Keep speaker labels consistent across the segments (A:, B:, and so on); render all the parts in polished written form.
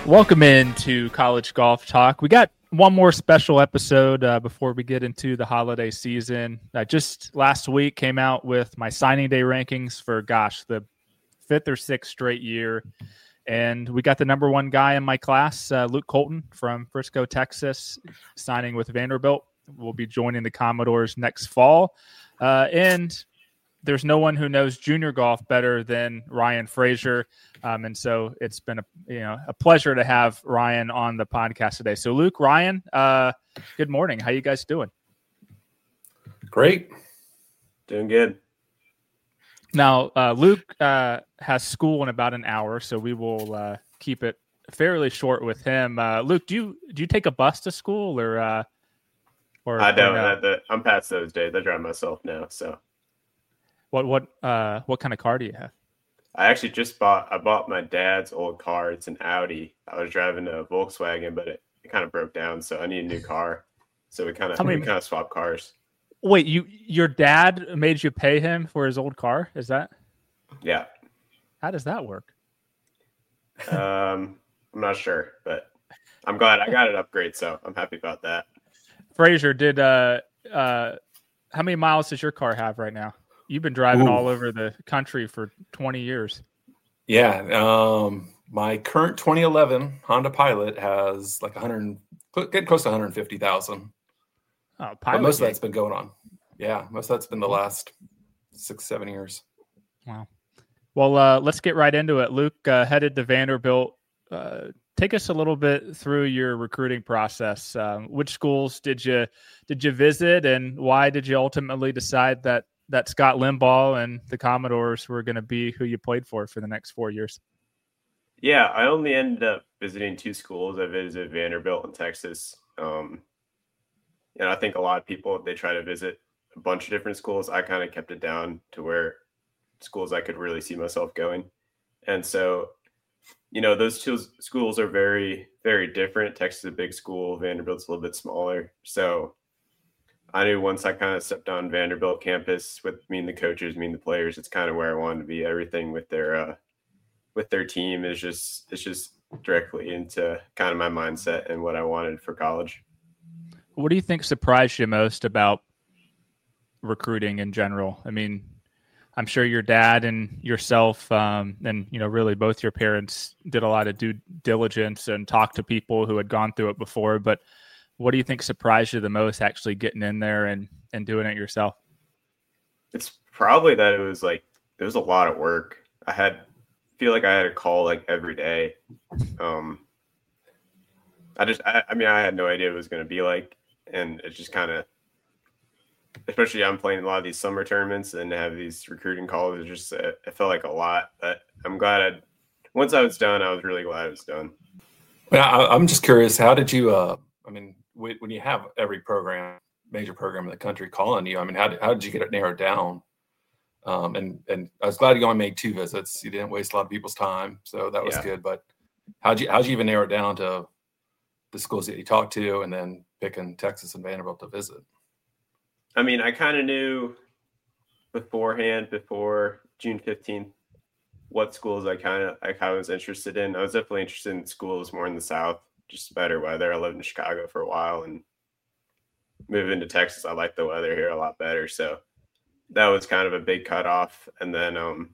A: Welcome into College Golf Talk. We got one more special episode before we get into the holiday season. Just last week came out with my signing day rankings for, the fifth or sixth straight year. And we got the number one guy in my class, Luke Colton from Frisco, Texas, signing with Vanderbilt. Will be joining the Commodores next fall. And there's no one who knows junior golf better than Ryan Frazier. And so it's been a pleasure to have Ryan on the podcast today. So Luke, Ryan, good morning. How you guys doing?
B: Great.
C: Doing good.
A: Now, Luke has school in about an hour, so we will keep it fairly short with him. Luke, do you take a bus to school or
C: I don't.
A: No?
C: I'm past those days. I drive myself now. So
A: what kind of car do you have?
C: I actually I bought my dad's old car. It's an Audi. I was driving a Volkswagen, but it kind of broke down, so I need a new car. So we kind of swapped cars.
A: Wait, your dad made you pay him for his old car? Is that?
C: Yeah.
A: How does that work?
C: I'm not sure, but I'm glad I got an upgrade, so I'm happy about that.
A: Frazier, how many miles does your car have right now? You've been driving all over the country for 20 years.
B: Yeah. My current 2011 Honda Pilot has like getting close to 150,000.
A: Oh,
B: but most of that's been going on. Yeah. Most of that's been the last 6-7 years.
A: Wow. Well, let's get right into it. Luke headed to Vanderbilt. Take us a little bit through your recruiting process. Which schools did you visit, and why did you ultimately decide that Scott Limbaugh and the Commodores were going to be who you played for the next 4 years?
C: Yeah, I only ended up visiting two schools. I visited Vanderbilt in Texas. And I think a lot of people, they try to visit a bunch of different schools. I kind of kept it down to where schools I could really see myself going. And so, those two schools are very, very different. Texas is a big school. Vanderbilt's a little bit smaller. So I knew once I kind of stepped on Vanderbilt campus with me and the coaches, me and the players, it's kind of where I wanted to be. Everything with their team is just directly into kind of my mindset and what I wanted for college.
A: What do you think surprised you most about recruiting in general? I mean, I'm sure your dad and yourself, and really both your parents did a lot of due diligence and talked to people who had gone through it before. But what do you think surprised you the most, actually getting in there and doing it yourself?
C: It's probably that it was a lot of work. I feel like I had a call like every day. I had no idea what it was going to be like. And it's just kind of, especially I'm playing a lot of these summer tournaments and have these recruiting calls. It felt like a lot, but I'm glad once I was done, I was really glad it was done.
B: Well, I'm just curious, how did you, when you have every major program in the country calling you, how did you get it narrowed down? And I was glad you only made 2 visits. You didn't waste a lot of people's time, so that was good. But how'd you even narrow it down to the schools that you talked to, and then picking Texas and Vanderbilt to visit?
C: I kind of knew beforehand, before June 15th, what schools I was interested in. I was definitely interested in schools more in the South, just better weather. I lived in Chicago for a while, and moving to Texas, I like the weather here a lot better. So that was kind of a big cutoff. And then,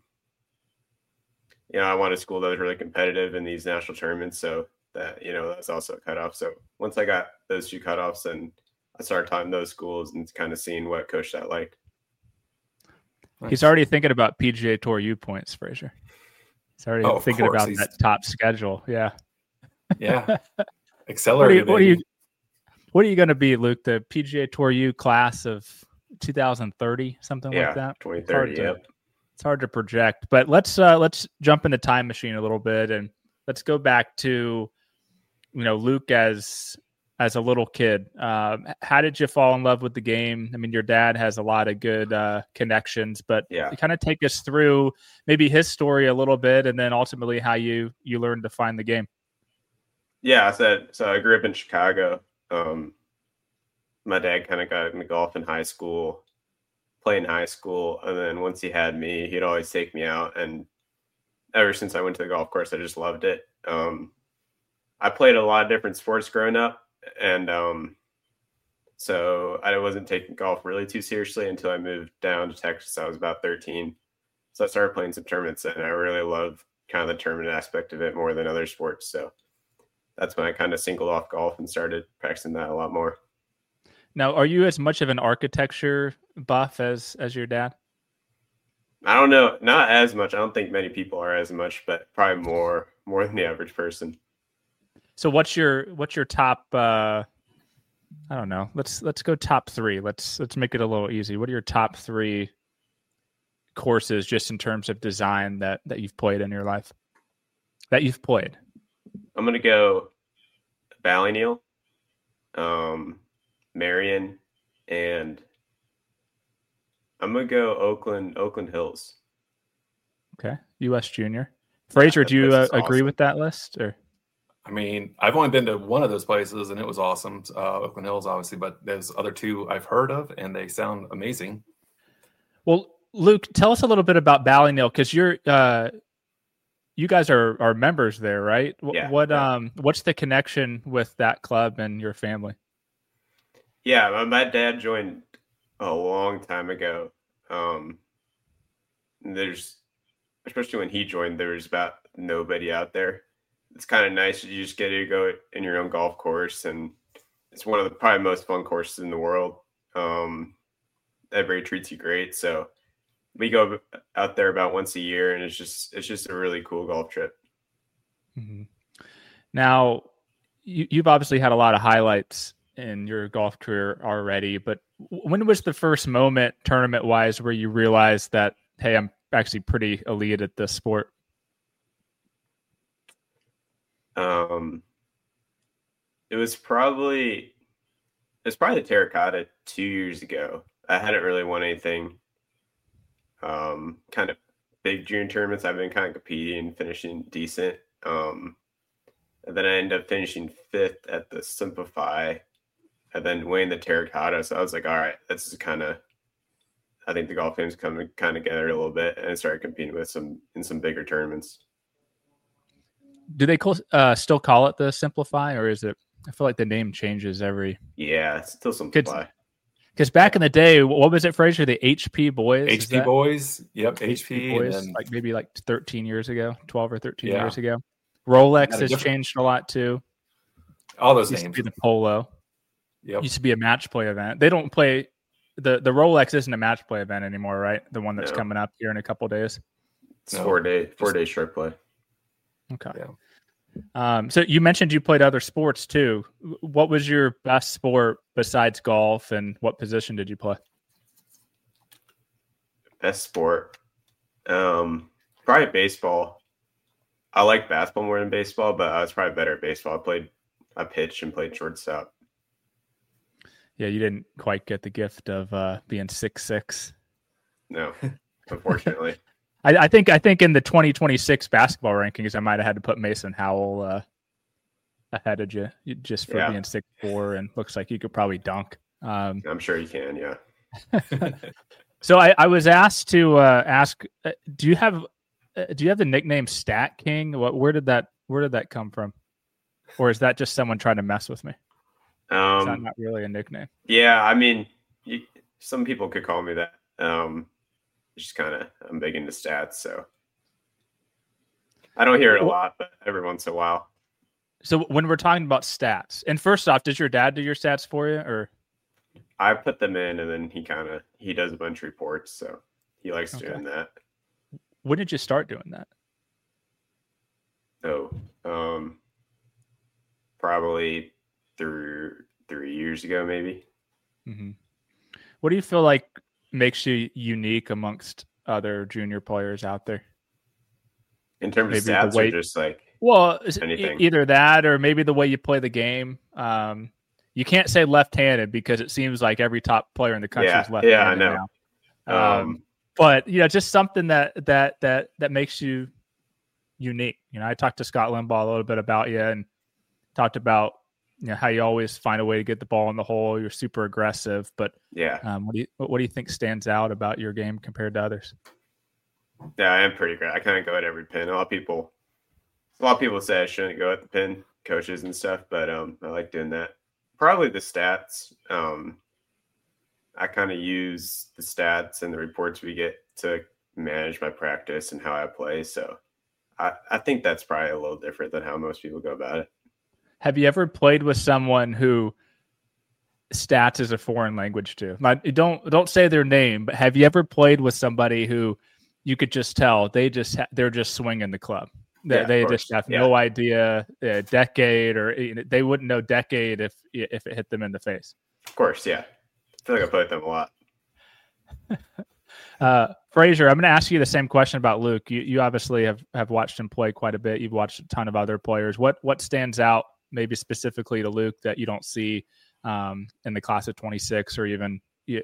C: I wanted a school that was really competitive in these national tournaments. So that, that's also a cutoff. So once I got those 2 cutoffs, and I started talking to those schools and kind of seeing what coach that liked.
A: He's already thinking about PGA Tour U points, Frazier. He's already thinking about that top schedule. Yeah.
B: Yeah. Accelerated.
A: What are you going to be, Luke? The PGA Tour U class of 2030, something like that?
C: 2030,
A: It's hard to project. But let's jump in the time machine a little bit, and let's go back to, Luke as a little kid. How did you fall in love with the game? Your dad has a lot of good connections, but kind of take us through maybe his story a little bit, and then ultimately how you learned to find the game.
C: Yeah, so I grew up in Chicago. My dad kind of got into golf in high school, playing high school, and then once he had me, he'd always take me out. And ever since I went to the golf course, I just loved it. I played a lot of different sports growing up, and so I wasn't taking golf really too seriously until I moved down to Texas. I was about 13. So I started playing some tournaments, and I really love kind of the tournament aspect of it more than other sports. So that's when I kind of singled off golf and started practicing that a lot more.
A: Now, are you as much of an architecture buff as your dad?
C: I don't know, not as much. I don't think many people are as much, but probably more than the average person.
A: So what's your top? I don't know. Let's go top 3. Let's make it a little easy. What are your top 3 courses just in terms of design that you've played in your life? That you've played.
C: I'm gonna go Ballyneal, Marion, and I'm gonna go Oakland Hills.
A: Okay, U.S. Junior. Fraser, do you agree with that list? Or
B: I mean, I've only been to one of those places, and it was awesome. Oakland Hills, obviously, but there's other 2 I've heard of, and they sound amazing.
A: Well, Luke, tell us a little bit about Ballyneal, because you guys are members there, right?
C: Yeah.
A: What's the connection with that club and your family?
C: Yeah, my dad joined a long time ago. Especially when he joined, there was about nobody out there. It's kind of nice. You just get to go in your own golf course, and it's one of the probably most fun courses in the world. Everybody treats you great. So we go out there about once a year, and it's just a really cool golf trip.
A: Mm-hmm. Now, you've obviously had a lot of highlights in your golf career already, but when was the first moment tournament wise where you realized that, hey, I'm actually pretty elite at this sport?
C: It was probably the Terracotta 2 years ago. I hadn't really won anything. Kind of big junior tournaments. I've been kind of competing, finishing decent. And then I ended up finishing 5th at the Simplify, and then winning the Terracotta. So I was like, all right, this is kind of, I think the golf game's coming kind of together a little bit, and I started competing with in some bigger tournaments.
A: Do they still call it the Simplify, or is it? I feel like the name changes every.
C: Yeah, it's still Simplify.
A: Because back in the day, what was it, Fraser? The HP Boys?
B: HP Boys. Yep, HP
A: Boys,
B: and then,
A: like maybe 13 years ago, 12 or 13 years ago. Rolex has changed a lot too.
B: All those
A: used
B: names.
A: To be the Polo.
B: Yep.
A: Used to be a match play event. They don't play the Rolex isn't a match play event anymore, right? The one that's coming up here in a couple days.
C: It's 4 day short play.
A: Okay.
B: Yeah.
A: So you mentioned you played other sports too. What was your best sport besides golf, and what position did you play?
C: Best sport, probably baseball. I like basketball more than baseball, but I was probably better at baseball. I pitched and played shortstop.
A: Yeah, you didn't quite get the gift of being 6'6".
C: No, unfortunately.
A: I think in the 2026 basketball rankings, I might have had to put Mason Howell ahead of you just for being 6'4", and looks like you could probably dunk.
C: I'm sure you can, yeah.
A: So I was asked to ask, do you have the nickname Stat King? Where did that come from, or is that just someone trying to mess with me? Is that not really a nickname?
C: Yeah, I mean, some people could call me that. It's just kind of, I'm big into stats, so I don't hear it a lot, but every once in a while.
A: So when we're talking about stats, and first off, does your dad do your stats for you, or?
C: I put them in, and then he does a bunch of reports, so he likes doing that.
A: When did you start doing that?
C: Probably 3 years ago, maybe.
A: Mm-hmm. What do you feel like makes you unique amongst other junior players out there?
C: In terms of stats, or just like anything?
A: Either that, or maybe the way you play the game. You can't say left-handed because it seems like every top player in the country is left-handed.
C: Yeah, I know.
A: Now. But just something that makes you unique. I talked to Scott Limbaugh a little bit about you, and talked about how you always find a way to get the ball in the hole. You're super aggressive, but what do you think stands out about your game compared to others?
C: Yeah, I am pretty great. I kind of go at every pin. A lot of people say I shouldn't go at the pin, coaches and stuff, but I like doing that. Probably the stats. I kind of use the stats and the reports we get to manage my practice and how I play. So I think that's probably a little different than how most people go about it.
A: Have you ever played with someone who stats is a foreign language to? Like, don't say their name, but have you ever played with somebody who you could just tell they're just swinging the club? They just have no idea decade, or they wouldn't know decade if it hit them in the face.
C: Of course, yeah. I feel like I play with them a
A: lot. Fraser, I'm going to ask you the same question about Luke. You obviously have watched him play quite a bit. You've watched a ton of other players. What stands out maybe specifically to Luke that you don't see in the class of 26 or even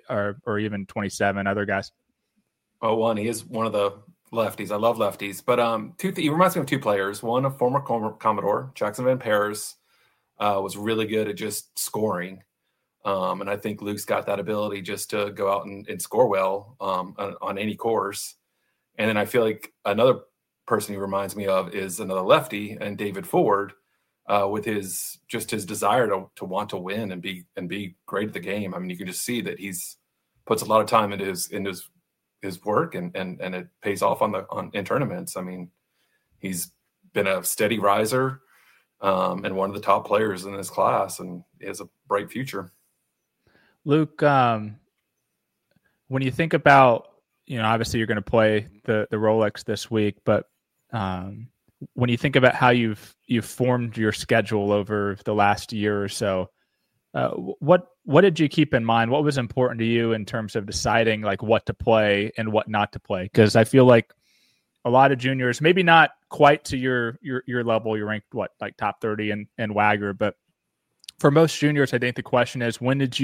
A: 27 other guys?
B: Oh, one, he is one of the lefties. I love lefties, but he reminds me of two players. One, a former Commodore, Jackson Van Pers, was really good at just scoring. And I think Luke's got that ability just to go out and score well on any course. And then I feel like another person he reminds me of is another lefty, and David Ford, with his desire to want to win and be great at the game. I mean, you can just see that he's puts a lot of time into his work and it pays off in tournaments. I mean, he's been a steady riser and one of the top players in his class, and he has a bright future.
A: Luke, when you think about, obviously you're going to play the Rolex this week, but when you think about how you've formed your schedule over the last year or so, what did you keep in mind? What was important to you in terms of deciding like what to play and what not to play? Because I feel like a lot of juniors, maybe not quite to your level, you're ranked like top 30 in WAGR, but for most juniors, I think the question is, when do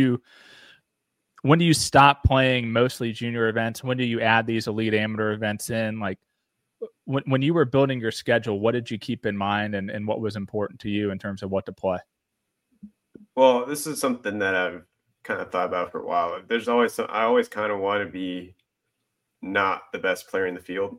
A: you stop playing mostly junior events? When do you add these elite amateur events in? Like when you were building your schedule, what did you keep in mind and what was important to you in terms of what to play?
C: Well, this is something that I've kind of thought about for a while. I always kind of want to be not the best player in the field.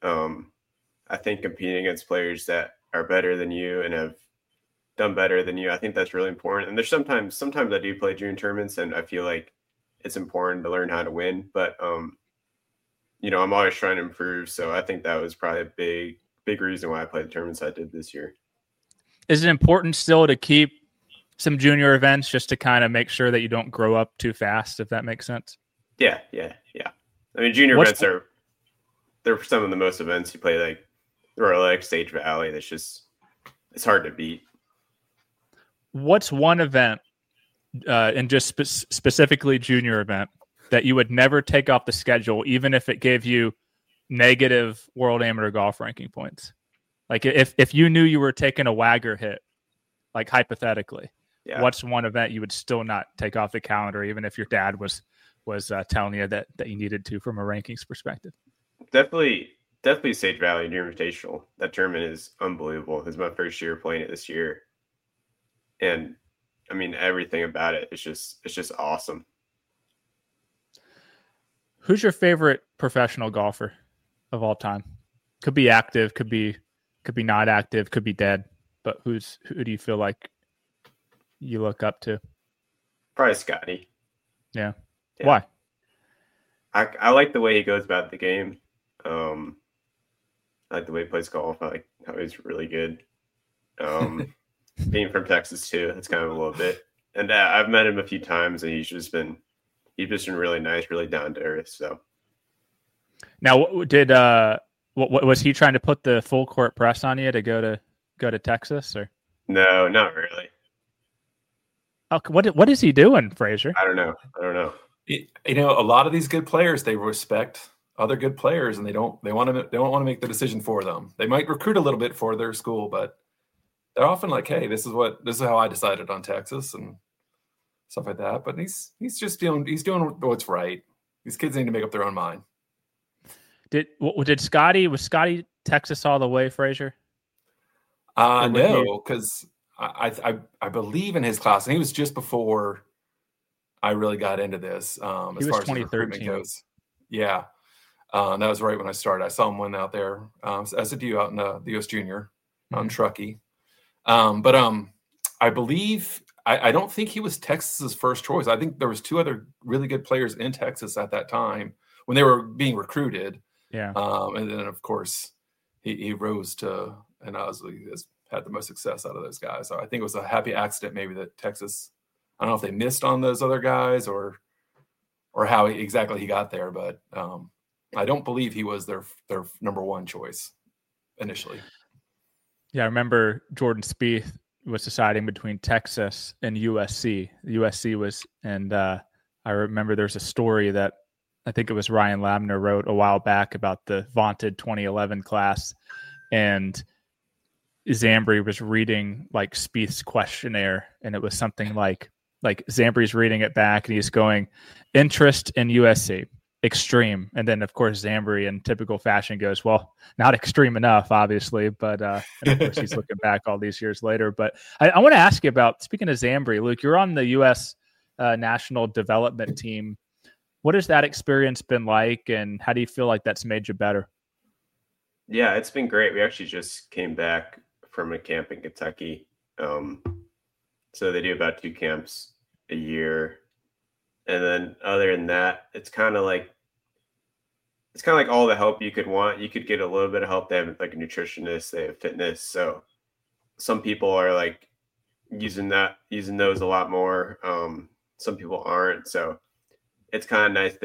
C: I think competing against players that are better than you and have done better than you, I think that's really important. And there's sometimes I do play junior tournaments and I feel like it's important to learn how to win, but I'm always trying to improve. So I think that was probably a big reason why I played the tournaments I did this year.
A: Is it important still to keep some junior events just to kind of make sure that you don't grow up too fast, if that makes sense?
C: Yeah. I mean, junior events they're some of the most events you play, like Rolex, Sage Valley. It's hard to beat.
A: What's one event, and just specifically junior event, that you would never take off the schedule, even if it gave you negative world amateur golf ranking points? Like if you knew you were taking a WAGR hit, like hypothetically, what's one event you would still not take off the calendar, even if your dad was telling you that you needed to from a rankings perspective?
C: Definitely Sage Valley Junior Invitational. That tournament is unbelievable. It was my first year playing it this year. And I mean, everything about it is just awesome.
A: Who's your favorite professional golfer of all time? Could be active, could be not active, could be dead. But who do you feel like you look up to?
C: Probably Scotty.
A: Yeah. Why?
C: I like the way he goes about the game. I like the way he plays golf. I like how he's really good. Being from Texas too, it's kind of a little bit. And I've met him a few times, and he's just been really nice, really down to earth. So
A: now, what was he trying to put the full court press on you to go to Texas, or?
C: No, not really.
A: Oh, what is he doing, Fraser?
C: I don't know.
B: A lot of these good players, they respect other good players, and they don't want to make the decision for them. They might recruit a little bit for their school, but they're often like, hey, this is how I decided on Texas and stuff like that. But he's doing what's right. These kids need to make up their own mind.
A: Was Scotty Texas all the way, Fraser?
B: No, because I believe in his class, and he was just before I really got into this. As far as 2013 goes, yeah, that was right when I started. I saw him win out there, as did you out in the U.S. Junior on Truckee. But I believe I don't think he was Texas's first choice. I think there was 2 other really good players in Texas at that time when they were being recruited.
A: Yeah.
B: And then of course he rose to and Osley has had the most success out of those guys. So I think it was a happy accident maybe that Texas. I don't know if they missed on those other guys or how exactly he got there, but I don't believe he was their number 1 choice initially.
A: Yeah, I remember Jordan Spieth was deciding between Texas and USC. USC was, and I remember there's a story that I think it was Ryan Labner wrote a while back about the vaunted 2011 class, and Zambri was reading like Spieth's questionnaire, and it was something like Zambri's reading it back, and he's going, interest in USC. Extreme. And then of course Zambri in typical fashion goes, well, not extreme enough, obviously, but and of course he's looking back all these years later. But I want to ask you about, speaking of Zambri, Luke, you're on the U.S. National Development Team. What has that experience been like, and how do you feel like that's made you better?
C: Yeah, it's been great. We actually just came back from a camp in Kentucky. So they do about 2 camps a year. And then other than that, it's kind of like all the help you could want. You could get a little bit of help. They have like a nutritionist, they have fitness. So some people are like using those a lot more. Some people aren't. So it's kind of nice.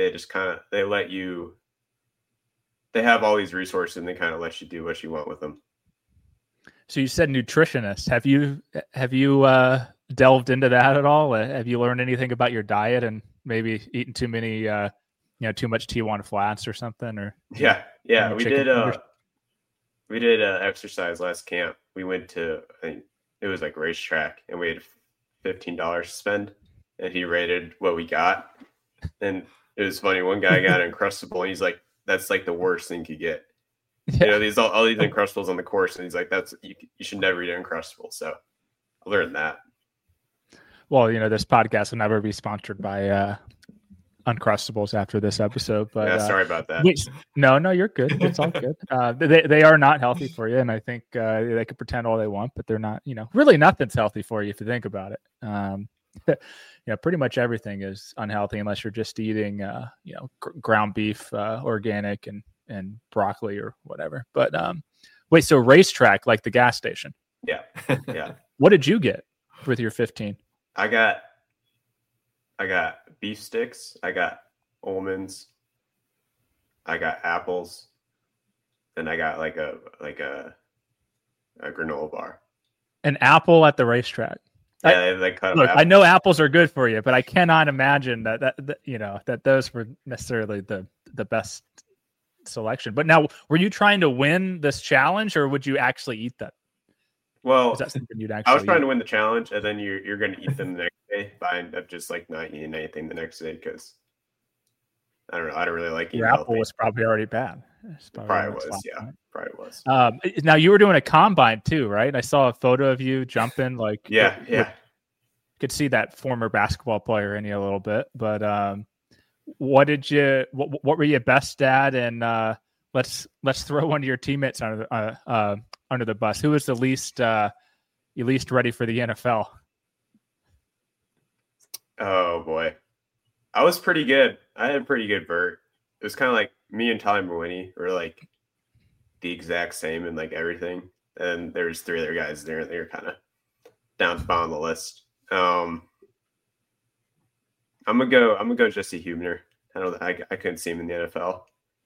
C: They have all these resources and they kind of let you do what you want with them.
A: So you said nutritionist. Have you delved into that at all? Have you learned anything about your diet and maybe eating too many, too much T1 flats or something? Or
C: yeah, we did exercise last camp. We went to, I think it was like racetrack, and we had $15 to spend, and he rated what we got. And it was funny. One guy got an Uncrustable, and he's like, "That's like the worst thing you could get." Yeah. These all these Uncrustables on the course, and he's like, "That's you should never eat Uncrustable." So I learned that.
A: Well, this podcast will never be sponsored by Uncrustables after this episode. But
C: yeah, sorry about that.
A: No, you're good. It's all good. They are not healthy for you, and I think they can pretend all they want, but they're not. Really nothing's healthy for you if you think about it. Pretty much everything is unhealthy unless you're just eating, ground beef, organic, and broccoli or whatever. But wait, so racetrack, like the gas station?
C: Yeah, yeah.
A: What did you get with your 15?
C: I got beef sticks. I got almonds. I got apples. Then I got like a granola bar.
A: An apple at the racetrack.
C: Yeah, they cut
A: look, I know apples are good for you, but I cannot imagine that those were necessarily the best selection. But now, were you trying to win this challenge, or would you actually eat that?
C: Well,
A: is that something you'd actually
C: I was trying to win the challenge, and then you're going to eat them the next day. But I ended up just like not eating anything the next day because I don't know. I don't really like eating.
A: Your apple was probably already bad.
C: Probably was. Yeah, probably was.
A: Now you were doing a combine too, right? I saw a photo of you jumping. Like
C: yeah.
A: Could see that former basketball player in you a little bit, but what were you best at? And let's throw one of your teammates under the bus. Who was the least ready for the NFL?
C: Oh boy, I was pretty good. I had a pretty good vert. It was kind of like me and Tyler Mawhinney were like the exact same in like everything. And there's 3 other guys there, and they were kind of down to the bottom of the list. I'm gonna go Jesse Hubner. I couldn't see him in the NFL.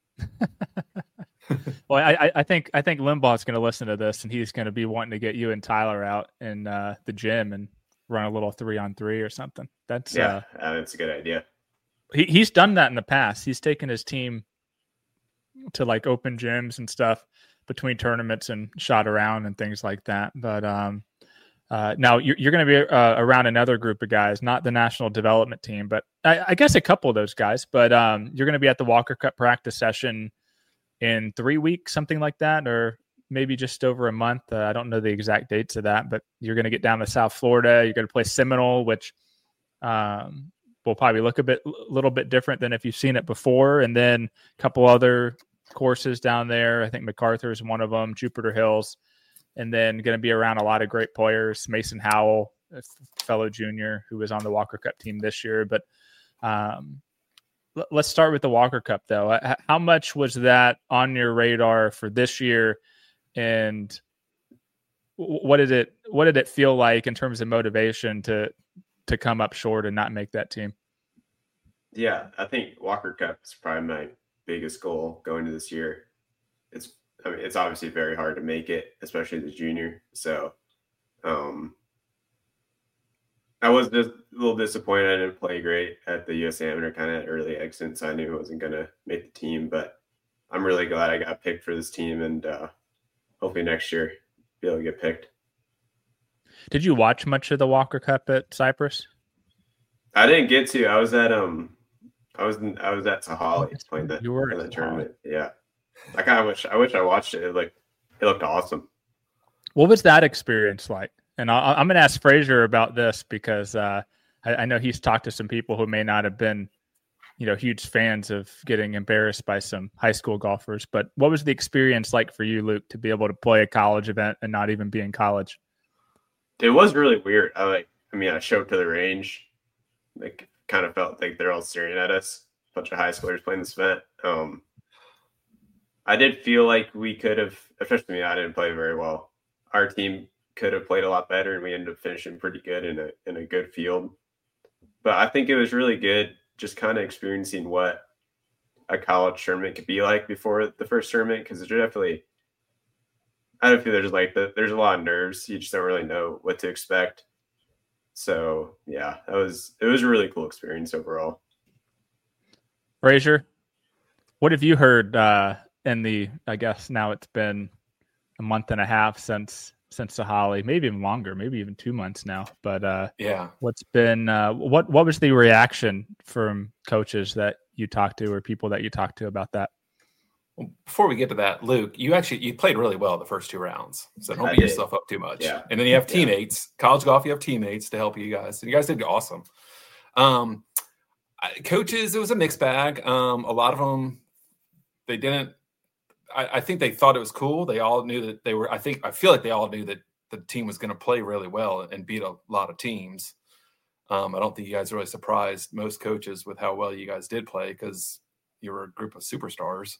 A: Well, I think Limbaugh's going to listen to this, and he's going to be wanting to get you and Tyler out in the gym and run a little 3-on-3 or something. That's
C: a good idea.
A: He's done that in the past. He's taken his team to like open gyms and stuff between tournaments and shot around and things like that. But now you're going to be around another group of guys, not the national development team, but I guess a couple of those guys. But you're going to be at the Walker Cup practice session in 3 weeks, something like that, or maybe just over a month. I don't know the exact dates of that, but you're going to get down to South Florida. You're going to play Seminole, which will probably look a little bit different than if you've seen it before. And then a couple other courses down there. I think MacArthur is one of them, Jupiter Hills. and then going to be around a lot of great players. Mason Howell, a fellow junior who was on the Walker Cup team this year. But let's start with the Walker Cup, though. How much was that on your radar for this year, and what did it feel like in terms of motivation to come up short and not make that team?
C: Yeah, I think Walker Cup is probably my biggest goal going into this year. It's obviously very hard to make it, especially as a junior. So I was just a little disappointed I didn't play great at the US Amateur kind of early exit, so I knew I wasn't going to make the team. But I'm really glad I got picked for this team, and hopefully next year be able to get picked.
A: Did you watch much of the Walker Cup at Cypress?
C: I didn't get to. I was at Sahali playing that tournament. Yeah. I kind of wish I watched it. It looked awesome.
A: What was that experience like? And I'm going to ask Frazier about this because I know he's talked to some people who may not have been, huge fans of getting embarrassed by some high school golfers. But what was the experience like for you, Luke, to be able to play a college event and not even be in college?
C: It was really weird. I showed up to the range, kind of felt like they're all staring at us, a bunch of high schoolers playing this event. I did feel like we could have, especially me, I didn't play very well. Our team could have played a lot better, and we ended up finishing pretty good in a good field. But I think it was really good just kind of experiencing what a college tournament could be like before the first tournament, because there's definitely, I don't feel there's a lot of nerves. You just don't really know what to expect. So yeah, it was a really cool experience overall.
A: Frazier, what have you heard I guess now it's been a month and a half since Sahali, maybe even longer, maybe even 2 months now. But what's been what was the reaction from coaches that you talked to or people that you talked to about that?
B: Well, before we get to that, Luke, you played really well the first 2 rounds, so don't beat yourself up too much. Yeah. And then you have teammates. College golf, you have teammates to help you guys. And you guys did awesome. Coaches, it was a mixed bag. A lot of them, they didn't. I think they thought it was cool. They all knew that they were. I feel like they all knew that the team was going to play really well and beat a lot of teams. I don't think you guys really surprised most coaches with how well you guys did play because you were a group of superstars.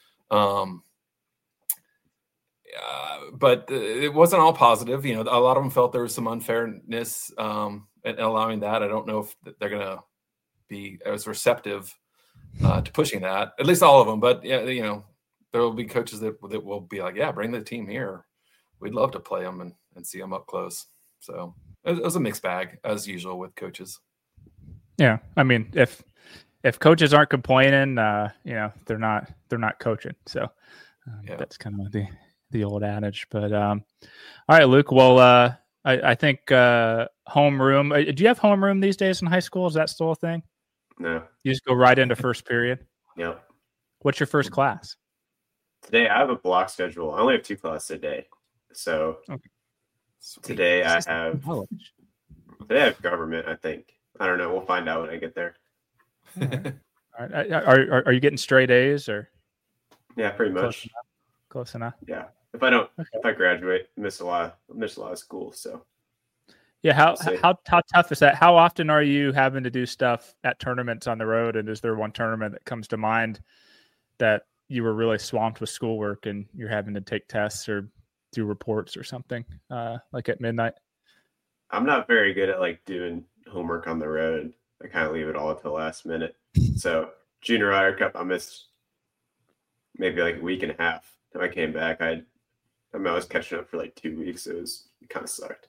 B: But it wasn't all positive. A lot of them felt there was some unfairness in allowing that. I don't know if they're going to be as receptive to pushing that. At least all of them. But yeah, there will be coaches that will be like, yeah, bring the team here. We'd love to play them and see them up close. So it was a mixed bag as usual with coaches.
A: Yeah, I mean, if coaches aren't complaining, they're not coaching. So that's kind of the old adage. But all right, Luke. Well, I think homeroom. Do you have homeroom these days in high school? Is that still a thing?
C: No. You
A: just go right into first period.
C: Yep.
A: What's your first class?
C: Today I have a block schedule. I only have 2 classes a day. So today I have government, I think. I don't know. We'll find out when I get there.
A: All right. Are you getting straight A's or?
C: Yeah, pretty much.
A: Close enough.
C: Yeah. If I graduate, miss a lot of school. So.
A: Yeah. How tough is that? How often are you having to do stuff at tournaments on the road? And is there one tournament that comes to mind that you were really swamped with schoolwork and you're having to take tests or do reports or something like at midnight?
C: I'm not very good at doing homework on the road. I kind of leave it all at the last minute. So Junior Ryder Cup, I missed maybe a week and a half. When I came back, I was catching up for 2 weeks. It kind of sucked.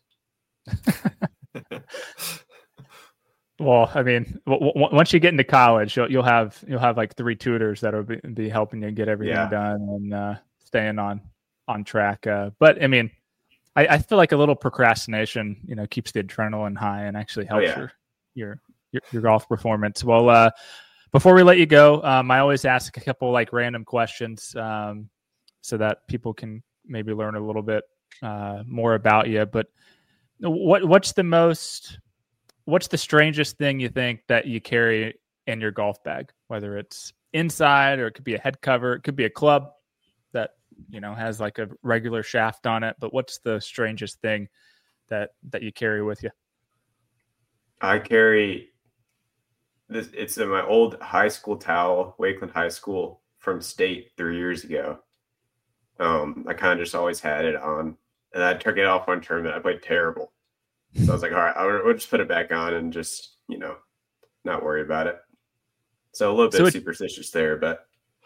A: Well, I mean, once you get into college, you'll have 3 tutors that'll be helping you get everything done and staying on track. But I mean, I feel like a little procrastination, keeps the adrenaline high and actually helps your golf performance. Well, before we let you go, I always ask a couple random questions so that people can maybe learn a little bit more about you. But what's the strangest thing you think that you carry in your golf bag, whether it's inside or it could be a head cover, it could be a club that has like a regular shaft on it. But what's the strangest thing that you carry with you?
C: I carry this. It's in my old high school towel, Wakeland High School from state 3 years ago. I kind of just always had it on, and I took it off one tournament. I played terrible. So I was like, all right, we'll just put it back on and just, not worry about it. So a little bit superstitious there, but.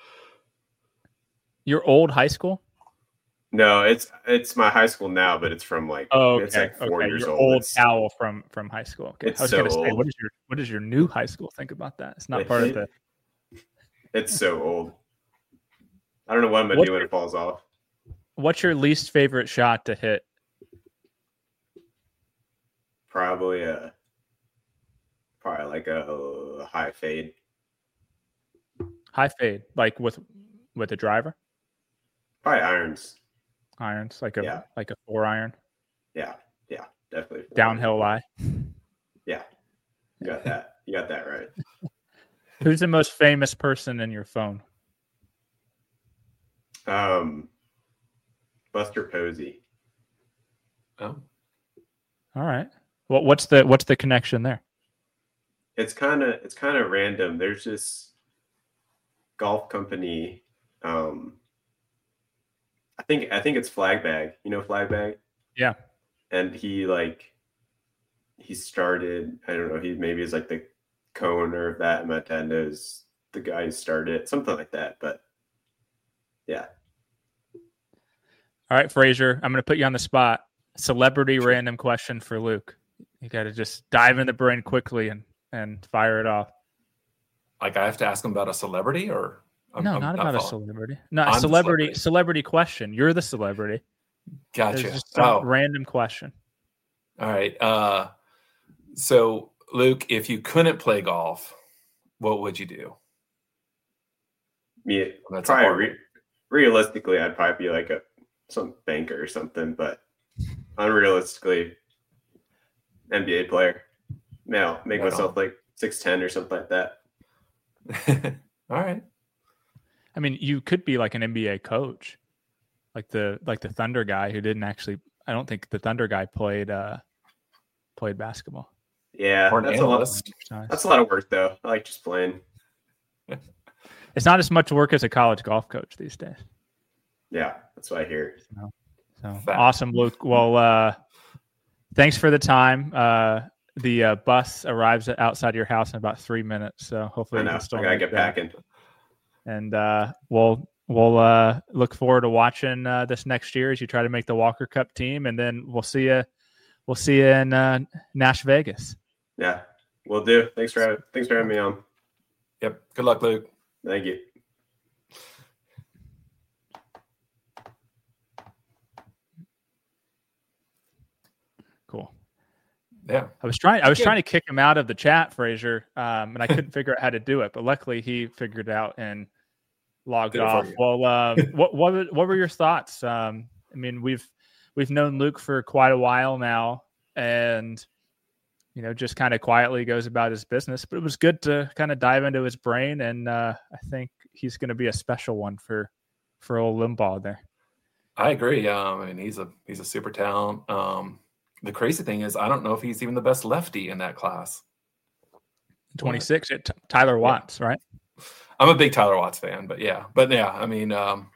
A: Your old high school?
C: No, it's my high school now, but it's from like it's like 4 years
A: your
C: old.
A: Old towel from high school. Okay.
C: It's
A: I was
C: so
A: gonna say,
C: old.
A: what does your new high school think about that? It's not part of the.
C: It's so old. I don't know what I'm gonna do when it falls off.
A: What's your least favorite shot to hit?
C: Probably like a high fade.
A: High fade, like with a driver?
C: Probably irons.
A: Irons, like a 4-iron.
C: Yeah, definitely.
A: Downhill lie.
C: Yeah, you got that. You got that right.
A: Who's the most famous person in your phone?
C: Buster Posey.
B: Oh,
A: all right. Well, what's the connection there?
C: It's kind of random. There's this golf company. I think it's Flag Bag. You know Flag Bag?
A: Yeah.
C: And he started. I don't know. He maybe is like the co-owner of that. My dad knows the guy who started it, something like that. But yeah.
A: All right, Frazier. I'm going to put you on the spot. Celebrity random question for Luke. You got to just dive in the brain quickly and fire it off.
B: Like I have to ask him about a celebrity, or
A: not about a celebrity. No, a celebrity question. You're the celebrity.
B: Gotcha.
A: There's just some random question.
B: All right. So Luke, if you couldn't play golf, what would you do?
C: Yeah, realistically, I'd probably be like some banker or something, but unrealistically, NBA player. Make myself like 6'10" or something like that.
B: All right.
A: I mean, you could be like an NBA coach, like the Thunder guy who didn't actually. I don't think the Thunder guy played basketball.
C: Yeah,
B: or an analyst.
C: That's a lot of work, though. I like just playing.
A: It's not as much work as a college golf coach these days.
C: Yeah, that's what I hear.
A: So awesome, Luke. Well, thanks for the time. The bus arrives outside your house in about 3 minutes, so hopefully
C: I gotta get packing.
A: And we'll look forward to watching this next year as you try to make the Walker Cup team, and then we'll see you in Nash Vegas.
C: Yeah, we'll do. Thanks for having me on.
B: Yep. Good luck, Luke.
C: Thank you.
A: Cool.
B: Yeah.
A: I was trying to kick him out of the chat, Frazier, and I couldn't figure out how to do it, but luckily he figured it out and logged off. Well, what were your thoughts? I mean, we've known Luke for quite a while now, and just kind of quietly goes about his business, but it was good to kind of dive into his brain, and I think he's going to be a special one for old Limbaugh there. I
B: agree. I mean, he's a super talent. The crazy thing is, I don't know if he's even the best lefty in that class.
A: 26, Tyler Watts, right?
B: I'm a big Tyler Watts fan, but yeah. I mean,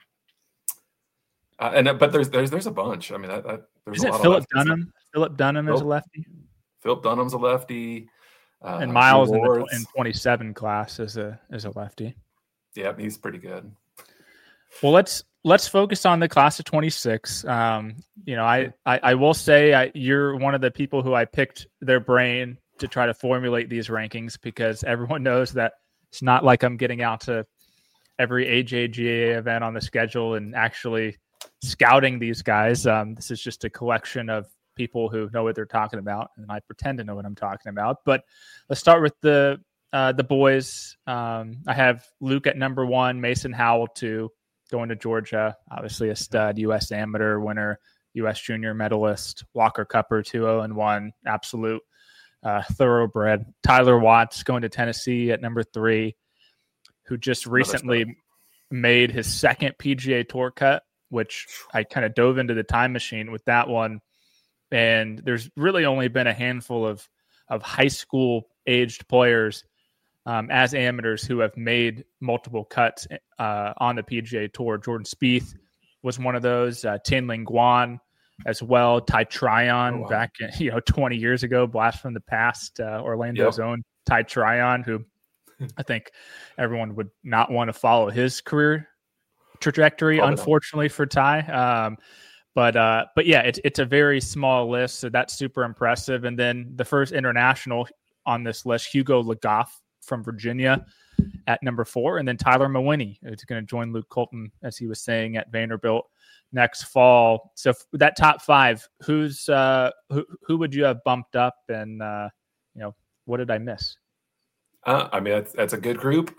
B: but there's a bunch. I mean, there's a lot
A: Philip
B: of
A: Dunham. Philip Dunham is a lefty.
B: Philip Dunham's a lefty.
A: And Miles in 27 class is a lefty.
B: Yeah, he's pretty good.
A: Well, let's focus on the class of 26. I will say you're one of the people who I picked their brain to try to formulate these rankings, because everyone knows that it's not like I'm getting out to every AJGA event on the schedule and actually scouting these guys. This is just a collection of people who know what they're talking about, and I pretend to know what I'm talking about. But let's start with the boys. I have Luke at number 1, Mason Howell 2, going to Georgia, obviously a stud, U.S. amateur winner, U.S. junior medalist, Walker Cupper 2-0-1, absolute thoroughbred. Tyler Watts going to Tennessee at number 3, who just recently made his second PGA Tour cut which I kind of dove into the time machine with that one. And there's really only been a handful of high school aged players as amateurs who have made multiple cuts on the PGA Tour. Jordan Spieth was one of those. Tin-Ling Guan as well. Ty Tryon back 20 years ago, blast from the past. Orlando's own Ty Tryon, who I think everyone would not want to follow his career trajectory, unfortunately for Ty. But yeah, it's a very small list, so that's super impressive. And then the first international on this list, Hugo Le Goff from Virginia at number 4, and then Tyler Mawinney, who's going to join Luke Colton, as he was saying, at Vanderbilt next fall. So that top 5, who would you have bumped up, and what did I miss?
B: I mean, that's a good group.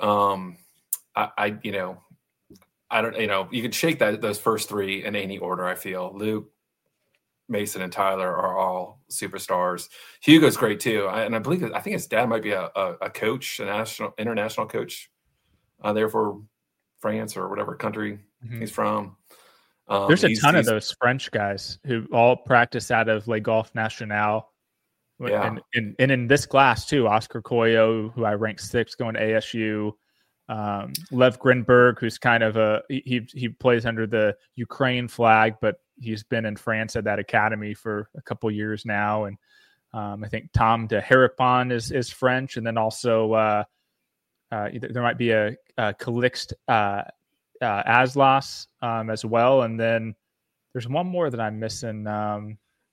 B: I don't, you can shake those first 3 in any order. I feel Luke, Mason, and Tyler are all superstars. Hugo's great too, I think his dad might be a coach, international coach, there for France or whatever country he's from.
A: There's a ton of those French guys who all practice out of Le Golf National.
B: Yeah.
A: And in this class too, Oscar Coyo, who I ranked 6th, going to ASU. Lev Grinberg, who's kind of he plays under the Ukraine flag, but he's been in France at that academy for a couple years now. And I think Tom de Heripon is French. And then also there might be a Calixte Aslas as well. And then there's one more that I'm missing. No,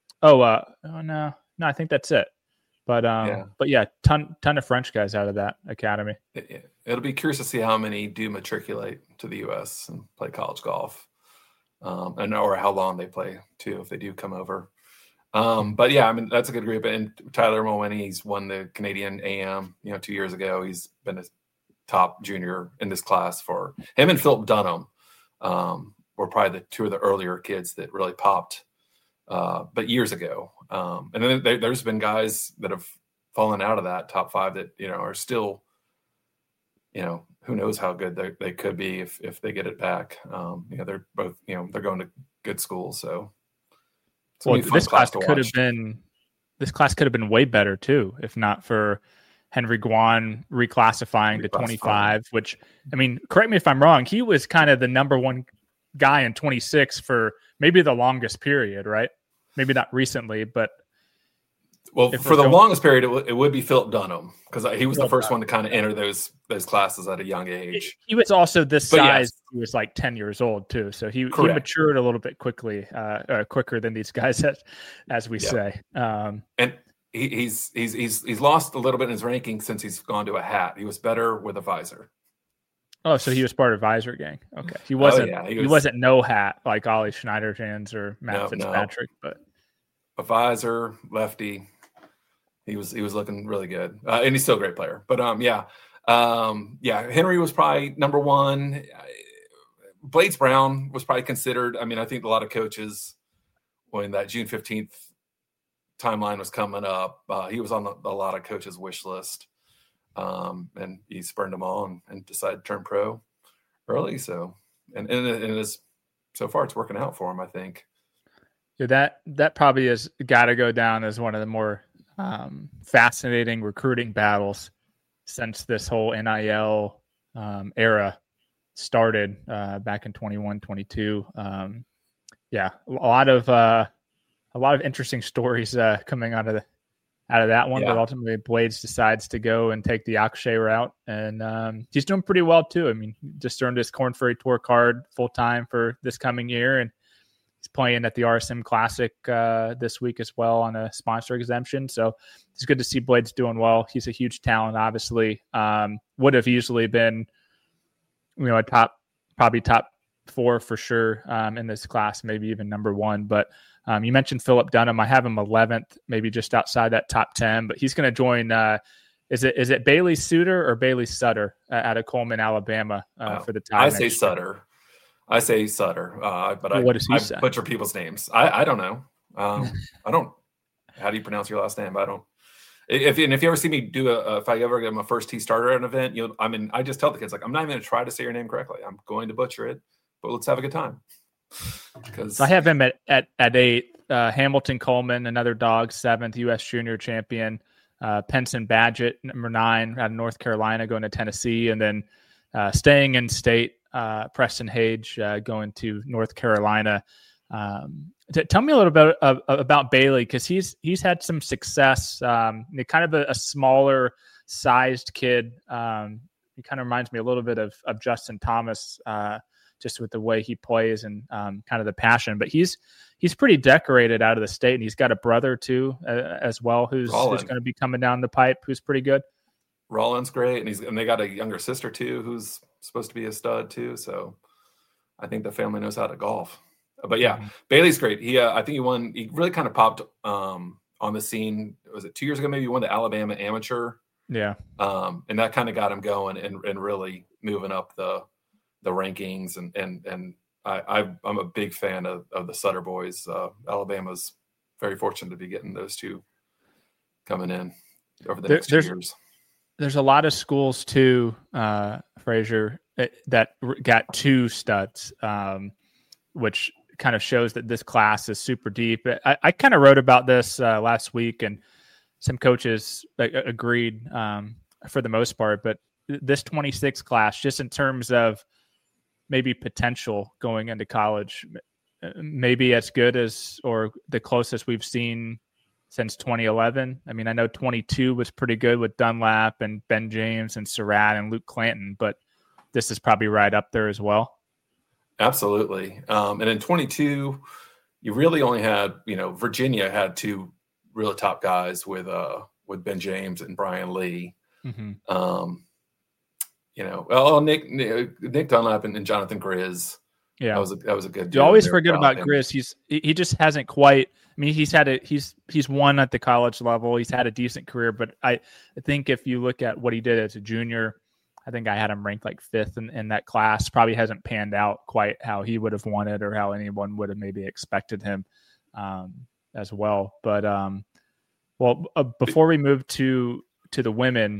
A: I think that's it. But yeah, ton of French guys out of that academy.
B: It'll be curious to see how many do matriculate to the U.S. and play college golf, or how long they play too if they do come over. But yeah, I mean that's a good group. And Tyler Mawinney, he's won the Canadian AM 2 years ago. He's been a top junior in this class. For him and Philip Dunham were probably the 2 of the earlier kids that really popped, but years ago. And then there's been guys that have fallen out of that top 5 that, are still, who knows how good they could be if they get it back. They're both, they're going to good schools. So
A: this class could have been way better too, if not for Henry Guan reclassifying to 25, which, I mean, correct me if I'm wrong. He was kind of the number 1 guy in 26 for maybe the longest period, right? Maybe not recently, but
B: for the longest period, it would be Philip Dunham, because he was the first one to kind of enter those classes at a young age.
A: He was also this size. Yes. He was like 10 years old too, so he matured a little bit quicker than these guys, as we say. And
B: he's lost a little bit in his ranking since he's gone to a hat. He was better with a visor.
A: Oh, so he was part of Visor Gang. Okay, he wasn't. He wasn't no hat like Ollie Schneiderjans or Matt Fitzpatrick, but
B: a visor, lefty. He was looking really good, and he's still a great player. But Henry was probably number 1. Blades Brown was probably considered. I mean, I think a lot of coaches, when that June 15th timeline was coming up, he was on a lot of coaches' wish list. And he spurned them all and decided to turn pro early. So, and it is, so far it's working out for him, I think.
A: Yeah, that probably has got to go down as one of the more fascinating recruiting battles since this whole NIL era started back in 21, 22. A lot of interesting stories coming out of that one, but ultimately Blades decides to go and take the Akshay route, and he's doing pretty well too. I mean, just earned his Korn Ferry Tour card full time for this coming year, and he's playing at the RSM Classic this week as well on a sponsor exemption. So it's good to see Blades doing well. He's a huge talent, obviously. Would have easily been, a top 4 for sure in this class, maybe even number 1, but. You mentioned Philip Dunham. I have him 11th, maybe just outside that top 10, but he's going to join. Is it Bailey Suter or Bailey Sutter out of Coleman, Alabama for the time?
B: I say Sutter. But
A: what does he say?
B: I butcher people's names. I don't know. I don't. How do you pronounce your last name? I don't. If you ever see me do if I ever get my first tee starter at an event, I just tell the kids, like, I'm not even going to try to say your name correctly. I'm going to butcher it, but let's have a good time.
A: So I have him at 8. Hamilton Coleman, another dog, 7th U.S. Junior champion. Penson Badgett, number 9, out of North Carolina, going to Tennessee, and then staying in state, Preston Hage going to North Carolina. Tell me a little bit about Bailey, because he's had some success. Kind of a smaller sized kid. He kind of reminds me a little bit of Justin Thomas, just with the way he plays and kind of the passion. But he's pretty decorated out of the state, and he's got a brother too as well who's going to be coming down the pipe, who's pretty good.
B: Rollin's great, and they got a younger sister too who's supposed to be a stud too. So I think the family knows how to golf. But yeah, Bailey's great. I think he won. He really kind of popped on the scene. Was it 2 years ago? Maybe he won the Alabama Amateur.
A: Yeah.
B: And that kind of got him going and really moving up the rankings. And I'm a big fan of the Sutter boys. Alabama's very fortunate to be getting those two coming in over the next 2 years.
A: There's a lot of schools too, Fraser, that got 2 studs, which kind of shows that this class is super deep. I kind of wrote about this last week, and some coaches agreed for the most part, but this 26 class, just in terms of maybe potential going into college, maybe as good as or the closest we've seen since 2011. I mean, I know 22 was pretty good with Dunlap and Ben James and Surratt and Luke Clanton, but this is probably right up there as well.
B: Absolutely. And in 22, you really only had, Virginia had 2 really top guys with Ben James and Brian Lee. Mm-hmm. Nick Dunlap and Jonathan Grizz. Yeah, that was a good.
A: You always forget about Grizz. He just hasn't quite. I mean, he's won at the college level. He's had a decent career, but I think if you look at what he did as a junior, I think I had him ranked like 5th in that class. Probably hasn't panned out quite how he would have wanted or how anyone would have maybe expected him as well. But before we move to the women,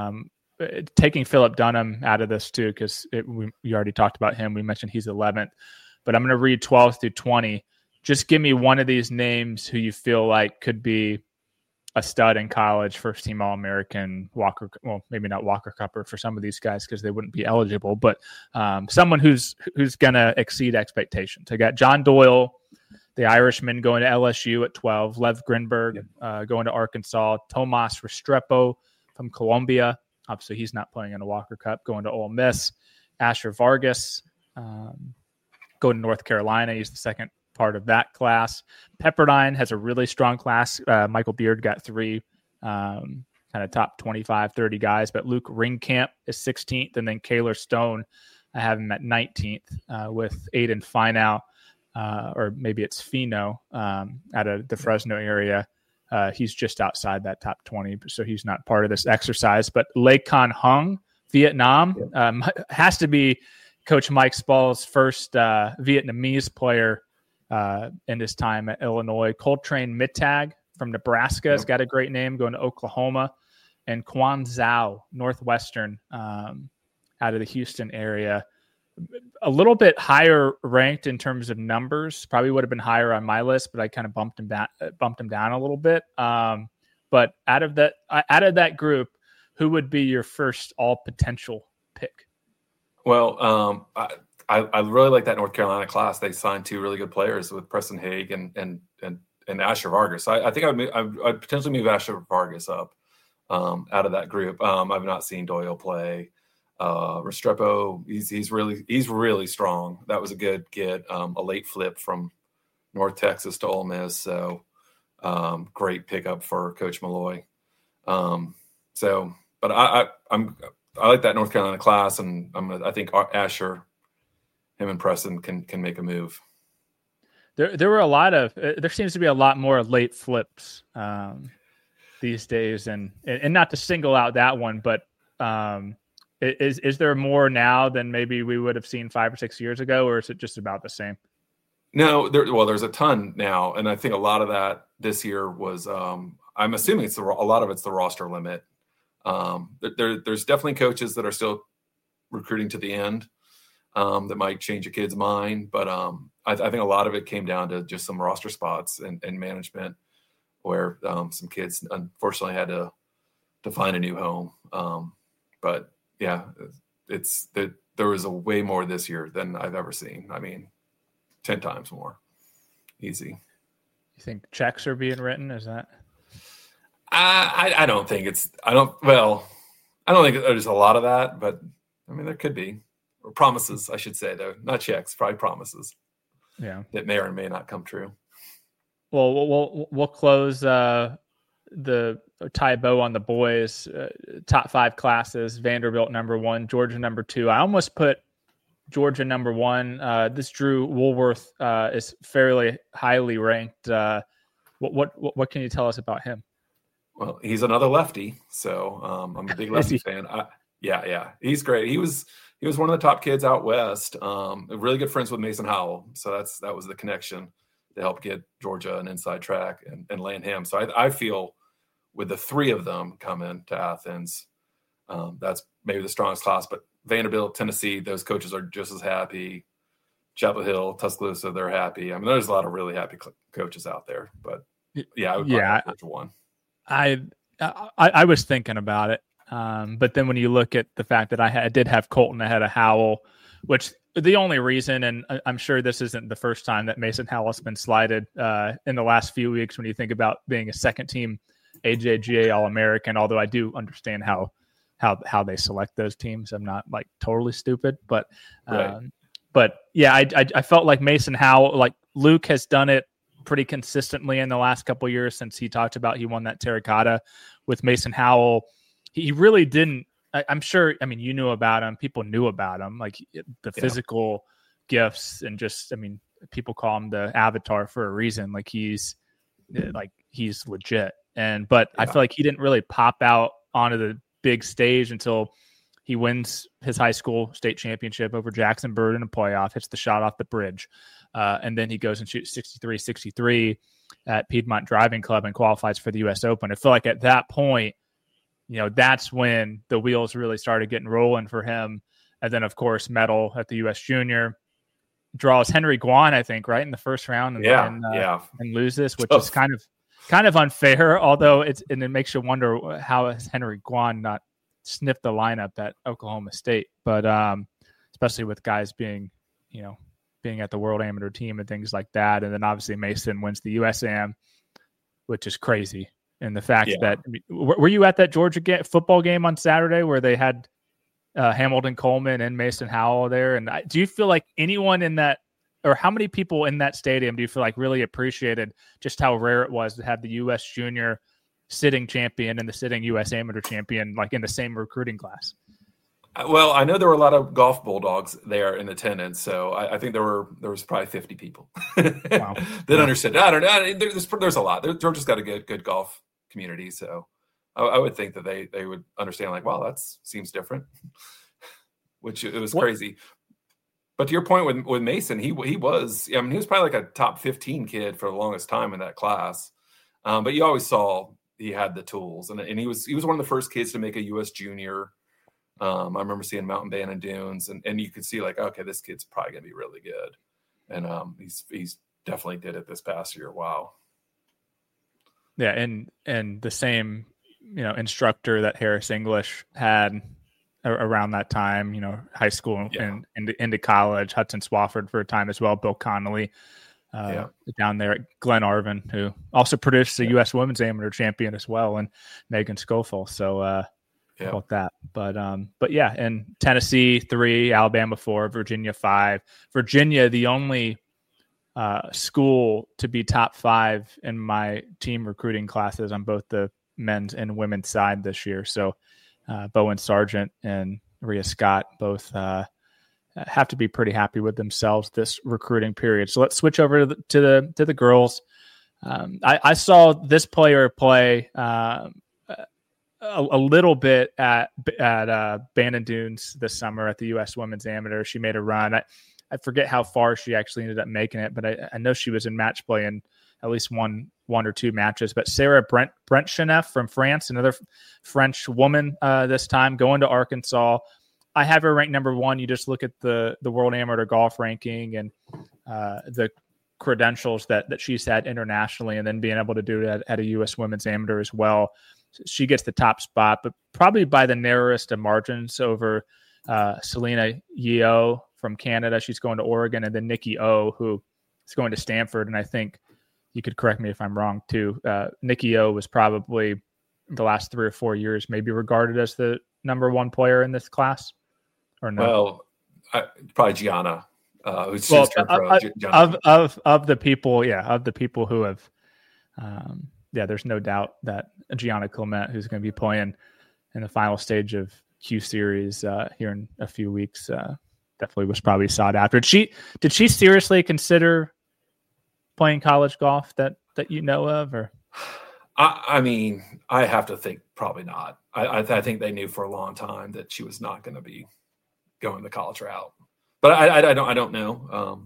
A: taking Philip Dunham out of this too, because we already talked about him. We mentioned he's 11th, but I'm going to read 12 through 20. Just give me one of these names who you feel like could be a stud in college, first team All-American, Walker. Well, maybe not Walker Cupper for some of these guys because they wouldn't be eligible, but someone who's going to exceed expectations. I got John Doyle, the Irishman, going to LSU at 12. Lev Grinberg going to Arkansas. Tomas Restrepo from Columbia. Obviously, he's not playing in a Walker Cup, going to Ole Miss. Asher Vargas going to North Carolina. He's the second part of that class. Pepperdine has a really strong class. Michael Beard got 3 kind of top 25, 30 guys, but Luke Ringkamp is 16th, and then Kaylor Stone, I have him at 19th with Aiden Finau, or maybe it's Fino out of the Fresno area. He's just outside that top 20, so he's not part of this exercise. But Lê Con Hung, Vietnam, has to be Coach Mike Spall's first Vietnamese player in his time at Illinois. Coltrane Mittag from Nebraska has got a great name, going to Oklahoma. And Quan Zhao, Northwestern, out of the Houston area. A little bit higher ranked in terms of numbers. Probably would have been higher on my list, but I kind of bumped him down a little bit. But out of that group, who would be your first all potential pick?
B: Well, I really like that North Carolina class. They signed 2 really good players with Preston Hague and Asher Vargas. I think I'd potentially move Asher Vargas up out of that group. I've not seen Doyle play. Restrepo, he's really strong. That was a good get. A late flip from North Texas to Ole Miss. So great pickup for Coach Malloy. But I like that North Carolina class, and I think Asher, him and Preston can make a move.
A: There were a lot of. There seems to be a lot more late flips these days, and not to single out that one, but is there more now than maybe we would have seen 5 or 6 years ago, or is it just about the same?
B: No, there's a ton now, and I think a lot of that this year was. I'm assuming a lot of it's the roster limit. There's definitely coaches that are still recruiting to the end. that might change a kid's mind. But I think a lot of it came down to just some roster spots and management where some kids unfortunately had to find a new home. But yeah, there was a way more this year than I've ever seen. I mean, 10 times more. Easy.
A: You think checks are being written? Is that?
B: I don't think I don't think there's a lot of that, but I mean, there could be. Or promises, I should say, though. Not checks, probably promises.
A: Yeah.
B: That may or may not come true.
A: Well, we'll close the tie bow on the boys. Top 5 classes: Vanderbilt number 1, Georgia number 2. I almost put Georgia number 1. This Drew Woolworth is fairly highly ranked. What can you tell us about him?
B: Well, he's another lefty, so I'm a big lefty fan. Yeah, he's great. He was one of the top kids out west. Really good friends with Mason Howell, so that was the connection to help get Georgia an inside track and land him. So I feel with the 3 of them coming to Athens, that's maybe the strongest class. But Vanderbilt, Tennessee, those coaches are just as happy. Chapel Hill, Tuscaloosa, they're happy. I mean, there's a lot of really happy coaches out there. But yeah, I would Georgia 1.
A: I was thinking about it, but then when you look at the fact that I did have Colton ahead of Howell, which the only reason, and I'm sure this isn't the first time that Mason Howell's been slighted in the last few weeks when you think about being a second-team AJGA All-American, although I do understand how they select those teams. I'm not like totally stupid, but
B: right.
A: But yeah, I felt like Mason Howell, like Luke has done it pretty consistently in the last couple of years since he talked about he won that terracotta with Mason Howell. He really didn't. I'm sure. I mean, you knew about him. People knew about him, like the physical gifts, and just. I mean, people call him the Avatar for a reason. Like he's legit. But I feel like he didn't really pop out onto the big stage until he wins his high school state championship over Jackson Bird in a playoff, hits the shot off the bridge. And then he goes and shoots 63 at Piedmont Driving Club and qualifies for the U.S. Open. I feel like at that point, that's when the wheels really started getting rolling for him. And then, of course, medal at the U.S. Junior, draws Henry Guan, I think, right in the first round, and loses, which is kind of unfair. Although it makes you wonder how has Henry Guan not sniffed the lineup at Oklahoma State, but especially with guys being at the World Amateur Team and things like that. And then obviously Mason wins the USAM, which is crazy. And the fact that, were you at that Georgia football game on Saturday where they had Hamilton Coleman and Mason Howell there? And do you feel like anyone in that, or how many people in that stadium do you feel like really appreciated just how rare it was to have the U.S. Junior sitting champion and the sitting U.S. Amateur champion like in the same recruiting class?
B: Well, I know there were a lot of golf bulldogs there in attendance, so I think there was probably 50 people that understood. I don't know. There's a lot. Georgia's got a good golf community, so I would think that they would understand. Like, wow, that seems different. Which it was crazy. But to your point with Mason, he was. I mean, he was probably like a top 15 kid for the longest time in that class. But you always saw he had the tools, and he was one of the first kids to make a U.S. Junior. I remember seeing Mountain Bandon Dunes, and you could see like, okay, this kid's probably gonna be really good, and he's definitely did it this past year. Wow.
A: Yeah, and the same instructor that Harris English had around that time, high school and into college, Hudson Swafford for a time as well, Bill Connolly down there at Glen Arvin, who also produced the U.S. Women's Amateur Champion as well, and Megan Schofield. So. About that, but yeah, and Tennessee 3, Alabama 4, Virginia 5. Virginia, the only school to be top 5 in my team recruiting classes on both the men's and women's side this year. So Bowen Sargent and Rhea Scott both have to be pretty happy with themselves this recruiting period. So let's switch over to the girls. I saw this player play. A little bit at Bandon Dunes this summer at the U.S. Women's Amateur. She made a run. I forget how far she actually ended up making it, but I know she was in match play in at least one or two matches. But Sarah Brentcheneff from France, another French woman this time, going to Arkansas, I have her ranked number 1. You just look at the World Amateur Golf ranking and the credentials that she's had internationally, and then being able to do it at a U.S. Women's Amateur as well. She gets the top spot, but probably by the narrowest of margins over Selena Yeo from Canada. She's going to Oregon, and then Nikki O, who is going to Stanford. And I think you could correct me if I'm wrong too. Nikki O was probably the last 3 or 4 years maybe regarded as the number 1 player in this class, or no?
B: Well, probably Gianna. Who's
A: well,
B: Gianna.
A: Of the people who have, there's no doubt that Gianna Clement, who's going to be playing in the final stage of Q Series here in a few weeks, definitely was probably sought after. Did she seriously consider playing college golf that you know of, or?
B: I mean, I have to think probably not. I think they knew for a long time that she was not going to be going the college route. But I don't know.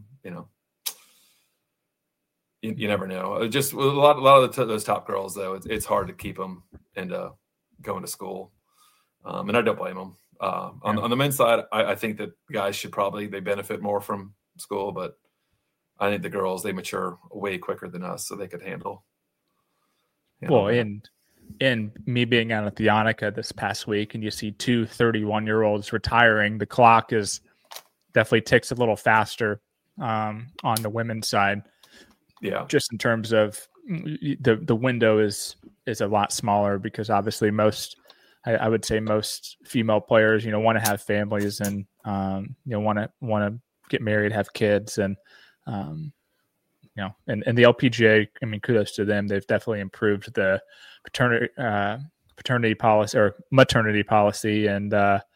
B: You never know. Just a lot of those top girls, though, it's hard to keep them into going to school, and I don't blame them. On the men's side, I think that guys should they benefit more from school, but I think the girls, they mature way quicker than us, so they could handle.
A: Well, and me being out at the Annika this past week, and you see 2 31-year-olds retiring, the clock is definitely ticks a little faster on the women's side.
B: Yeah,
A: just in terms of the window is a lot smaller, because obviously I would say most female players, want to have families and want to get married, have kids, and and the LPGA, I mean, kudos to them. They've definitely improved the paternity policy or maternity policy, and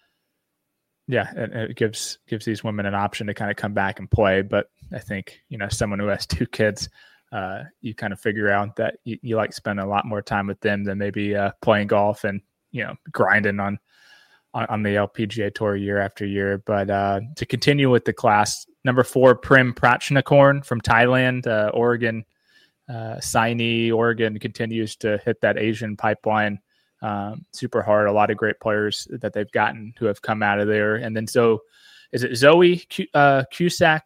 A: it gives these women an option to kind of come back and play. But I think, someone who has 2 kids, you kind of figure out that you like spend a lot more time with them than maybe playing golf and, grinding on the LPGA tour year after year. But to continue with the class, number 4, Prim Prachnakorn from Thailand, Oregon, signee. Oregon continues to hit that Asian pipeline super hard. A lot of great players that they've gotten who have come out of there. And then so is it Zoe Cusack,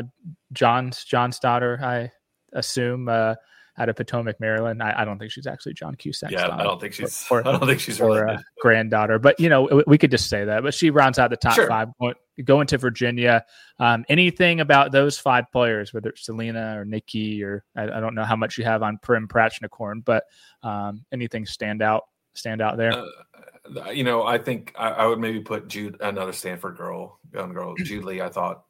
A: John's daughter, I assume, out of Potomac, Maryland. I don't think she's actually John Cusack's daughter.
B: I don't think she's
A: or granddaughter, but we could just say that. But she rounds out the top 5, going to Virginia. Anything about those 5 players, whether it's Selena or Nikki, or I don't know how much you have on Prim Prachnakorn, but anything stand out there?
B: I think I would maybe put another Stanford young girl, Jude Lee. I thought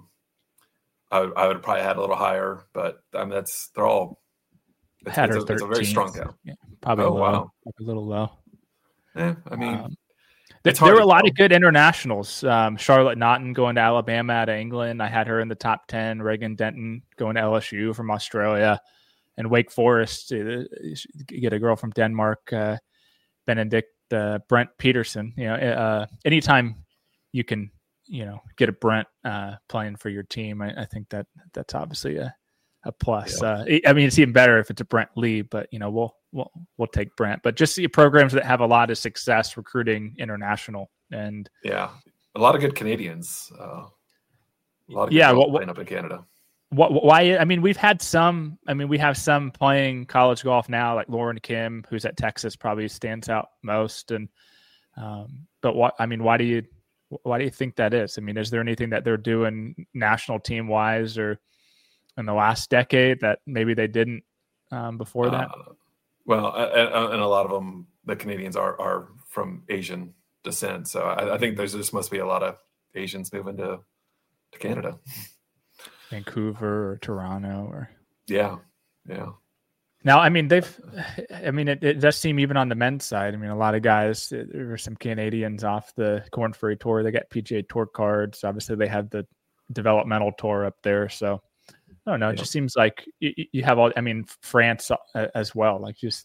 B: I would probably had a little higher, but I mean they're all. It's a very strong count.
A: Yeah, probably a little low.
B: Yeah, I mean,
A: there were a lot of good internationals. Charlotte Naughton going to Alabama to England. I had her in the top 10. Regan Denton going to LSU from Australia, and Wake Forest. Get a girl from Denmark, Benedict Brent Peterson. Anytime you can, get a Brent playing for your team, I think that's obviously a plus. Yeah. I mean, it's even better if it's a Brent Lee, but we'll take Brent. But just see programs that have a lot of success recruiting international, and
B: a lot of good Canadians. A lot of good playing up in Canada.
A: Why? I mean, we have some playing college golf now, like Lauren Kim, who's at Texas, probably stands out most. And but why do you think that is? I mean, is there anything that they're doing national team wise or in the last decade that maybe they didn't before that?
B: Well, and a lot of them, the Canadians are from Asian descent. So I think just must be a lot of Asians moving to Canada.
A: Vancouver or Toronto or.
B: Yeah.
A: Now, I mean, it does seem even on the men's side. I mean, a lot of guys, there were some Canadians off the Corn Ferry Tour. They got PGA Tour cards. Obviously, they have the developmental tour up there. So, I don't know. It just seems like you have France as well. Like just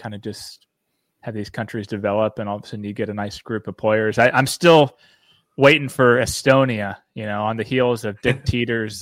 A: have these countries develop, and all of a sudden you get a nice group of players. I'm still waiting for Estonia, on the heels of Dick Teeter's,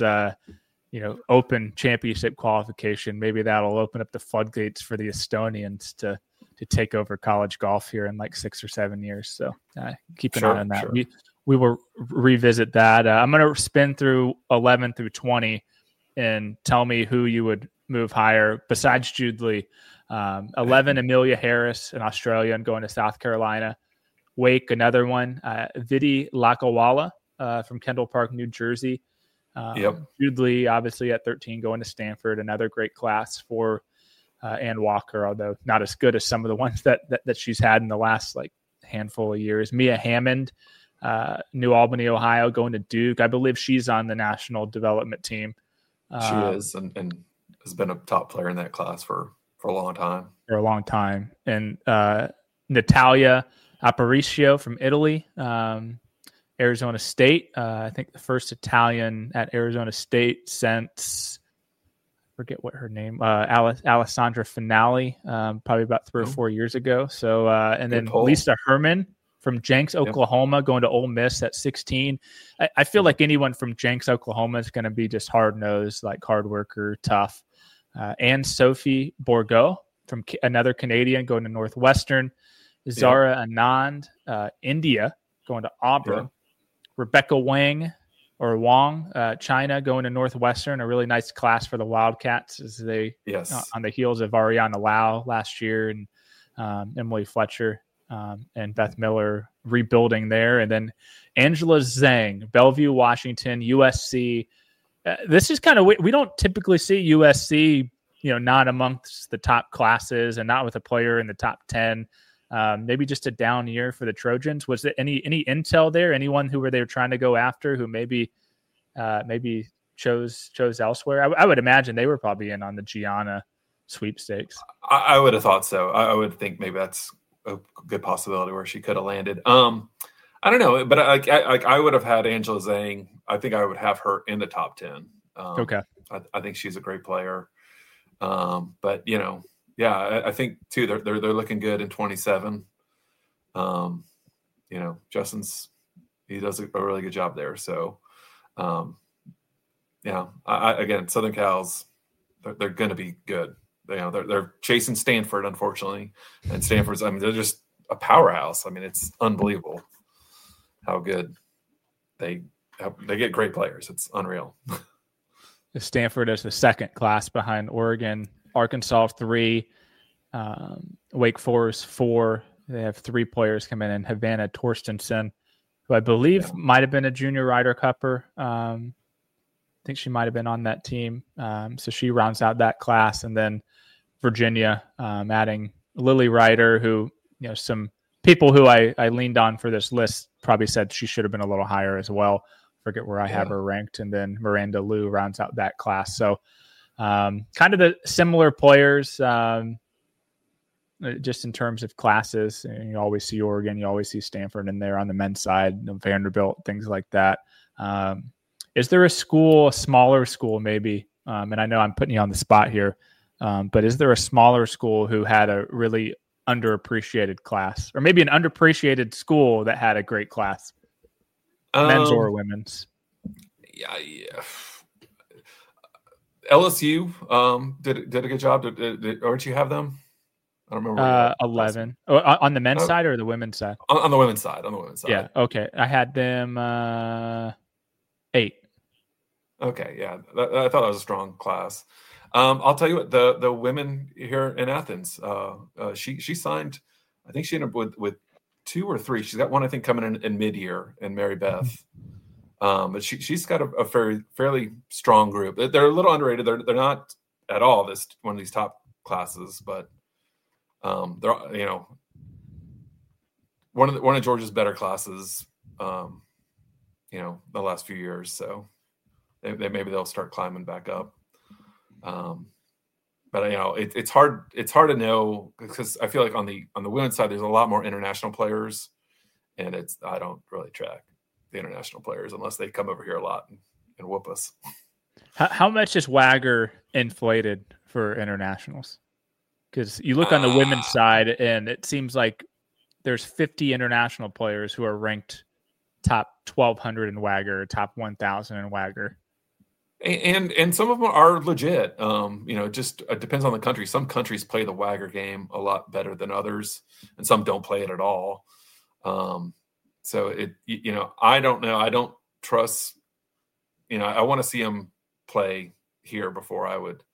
A: Open Championship qualification. Maybe that'll open up the floodgates for the Estonians to take over college golf here in like 6 or 7 years. So keep an eye on that. Sure. we will revisit that. I'm going to spin through 11 through 20 and tell me who you would move higher besides Jude Lee. 11, Amelia Harris in Australia and going to South Carolina. Wake, another one. Vidi Lakawala from Kendall Park, New Jersey. Jude Lee, obviously at 13, going to Stanford. Another great class for Ann Walker, although not as good as some of the ones that she's had in the last handful of years. Mia Hammond, New Albany, Ohio, going to Duke. I believe she's on the national development team.
B: She is, and has been a top player in that class for a long time.
A: And Natalia Aparicio from Italy, Arizona State. I think the first Italian at Arizona State since, I forget what her name, Alessandra Finale, probably about 3 or 4 years ago. So, and then Lisa Herman from Jenks, Oklahoma, going to Ole Miss at 16. I feel like anyone from Jenks, Oklahoma is going to be just hard-nosed, hard worker, tough. And Sophie Bourgeau from another Canadian going to Northwestern. Zara Anand, India, going to Auburn. Yeah. Rebecca Wang, China, going to Northwestern. A really nice class for the Wildcats as they on the heels of Ariana Lau last year and Emily Fletcher and Beth Miller rebuilding there. And then Angela Zhang, Bellevue, Washington, USC. This is kind of, we don't typically see USC, not amongst the top classes and not with a player in the top 10. Maybe just a down year for the Trojans. Was there any intel there? Anyone who they were trying to go after who maybe chose elsewhere? I would imagine they were probably in on the Gianna sweepstakes.
B: I would have thought so. I would think maybe that's a good possibility where she could have landed. I don't know, but I would have had Angela Zhang. I think I would have her in the top 10.
A: Okay.
B: I think she's a great player. But yeah, I think too they're looking good in 27. He does a really good job there. So, again, Southern Cal's they're going to be good. They're chasing Stanford, unfortunately, and Stanford's. They're just a powerhouse. It's unbelievable how good they get great players. It's unreal.
A: Stanford is the second class behind Oregon. Arkansas 3, Wake Forest 4. They have 3 players coming in. Havana Torstensen, who I believe might have been a junior Ryder Cupper. I think she might have been on that team. So she rounds out that class. And then Virginia, adding Lily Ryder, who, some people who I leaned on for this list probably said she should have been a little higher as well. Forget where I have her ranked. And then Miranda Liu rounds out that class. So, kind of the similar players, just in terms of classes. And you always see Oregon, you always see Stanford in there on the men's side, Vanderbilt, things like that. Is there a smaller school maybe? And I know I'm putting you on the spot here, but is there a smaller school who had a really underappreciated class, or maybe an underappreciated school that had a great class, men's or women's?
B: Yeah. LSU did a good job. Or did you have them? I don't remember.
A: 11. On the men's side or the women's side?
B: On the women's side.
A: Yeah. Okay. I had them 8.
B: Okay. Yeah. I thought that was a strong class. I'll tell you what, the women here in Athens, she signed, I think she ended up with 2 or 3. She's got one, I think, coming in mid-year, in Mary Beth. But she's got a fairly strong group. They're a little underrated. They're not at all one of these top classes, but they're one of Georgia's better classes. The last few years, so maybe they'll start climbing back up. But it's hard. It's hard to know because I feel like on the women's side, there's a lot more international players, and I don't really track the international players unless they come over here a lot and whoop us.
A: How much is Wagger inflated for internationals? Because you look on the women's side, and it seems like there's 50 international players who are ranked top 1,200 in Wagger, top 1,000 in Wagger.
B: And some of them are legit. Just it depends on the country. Some countries play the Wagger game a lot better than others, and some don't play it at all. So I don't know. I don't trust. I want to see him play here before I would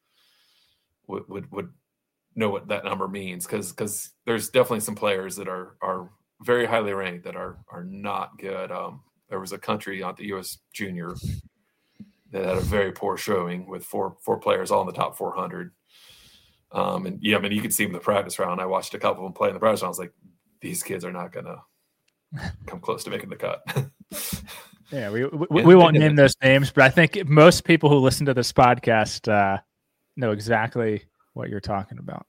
B: know what that number means, because there's definitely some players that are very highly ranked that are not good. There was a country on the U.S. Junior that had a very poor showing with four players all in the top 400. And yeah, I mean, you could see them in the practice round. I watched a couple of them play in the practice round. I was like, these kids are not going to come close to making the cut.
A: Yeah, we won't name those names, but I think most people who listen to this podcast know exactly what you're talking about.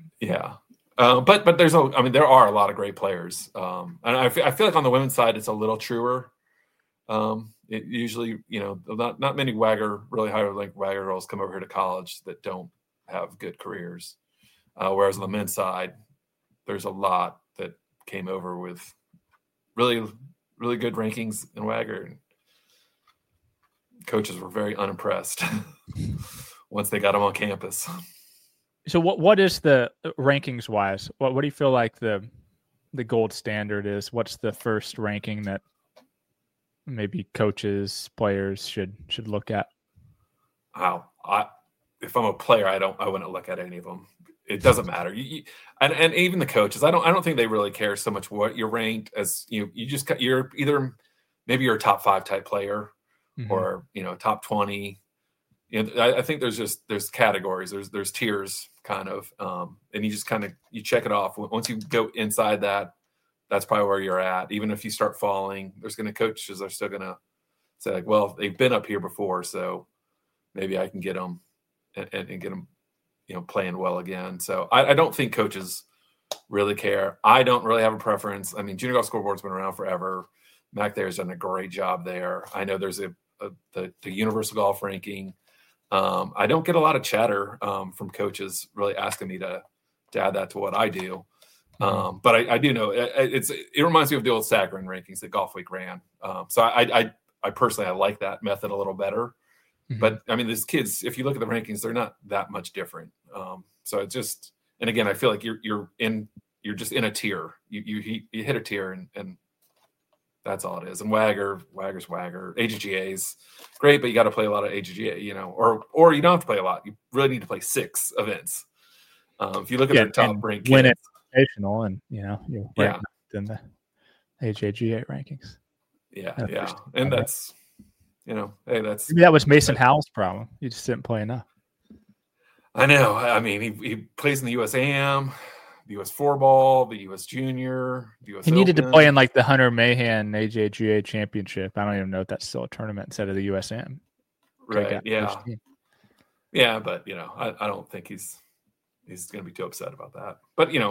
B: But there are a lot of great players, and I feel like on the women's side it's a little truer. It usually, not many really higher ranked Wagger girls come over here to college that don't have good careers, whereas on the men's side, there's a lot that came over with really, really good rankings in Wagger, and coaches were very unimpressed once they got them on campus.
A: So what is the rankings wise? What do you feel like the gold standard is? What's the first ranking that maybe coaches, players should look at?
B: If I'm a player, I wouldn't look at any of them. It doesn't matter. And even the coaches, I don't think they really care so much what you're ranked as. You're either maybe you're a top 5 type player, mm-hmm. or top 20. I think there's categories. There's tiers kind of, and you just you check it off. Once you go inside that, that's probably where you're at. Even if you start falling, coaches are still gonna say like, well, they've been up here before, so maybe I can get them and get them, playing well again. So I don't think coaches really care. I don't really have a preference. I mean, Junior Golf Scoreboard's been around forever. Mac Thayer's done a great job there. I know there's the Universal Golf ranking. I don't get a lot of chatter from coaches really asking me to add that to what I do. But I do know it reminds me of the old Sagarin rankings that Golf Week ran. So I personally, I like that method a little better. Mm-hmm. But I mean, these kids, if you look at the rankings, they're not that much different. So it just, and again, I feel like you're just in a tier. You hit a tier and that's all it is. And Wagger's Wagger. AGGA's great, but you got to play a lot of AGGA, or you don't have to play a lot. You really need to play 6 events. If you look at their top ranked
A: win it and you're right in the AGGA rankings.
B: Yeah. And that's, that's
A: maybe that was Mason Howell's problem. He just didn't play enough.
B: I know. I mean, he plays in the USAM, the US 4-ball, the US Junior, the US
A: He needed
B: Open.
A: to play in like the Hunter Mahan AJGA Championship. I don't even know if that's still a tournament instead of the USM.
B: Right. Yeah. Yeah, but I don't think he's going to be too upset about that. But it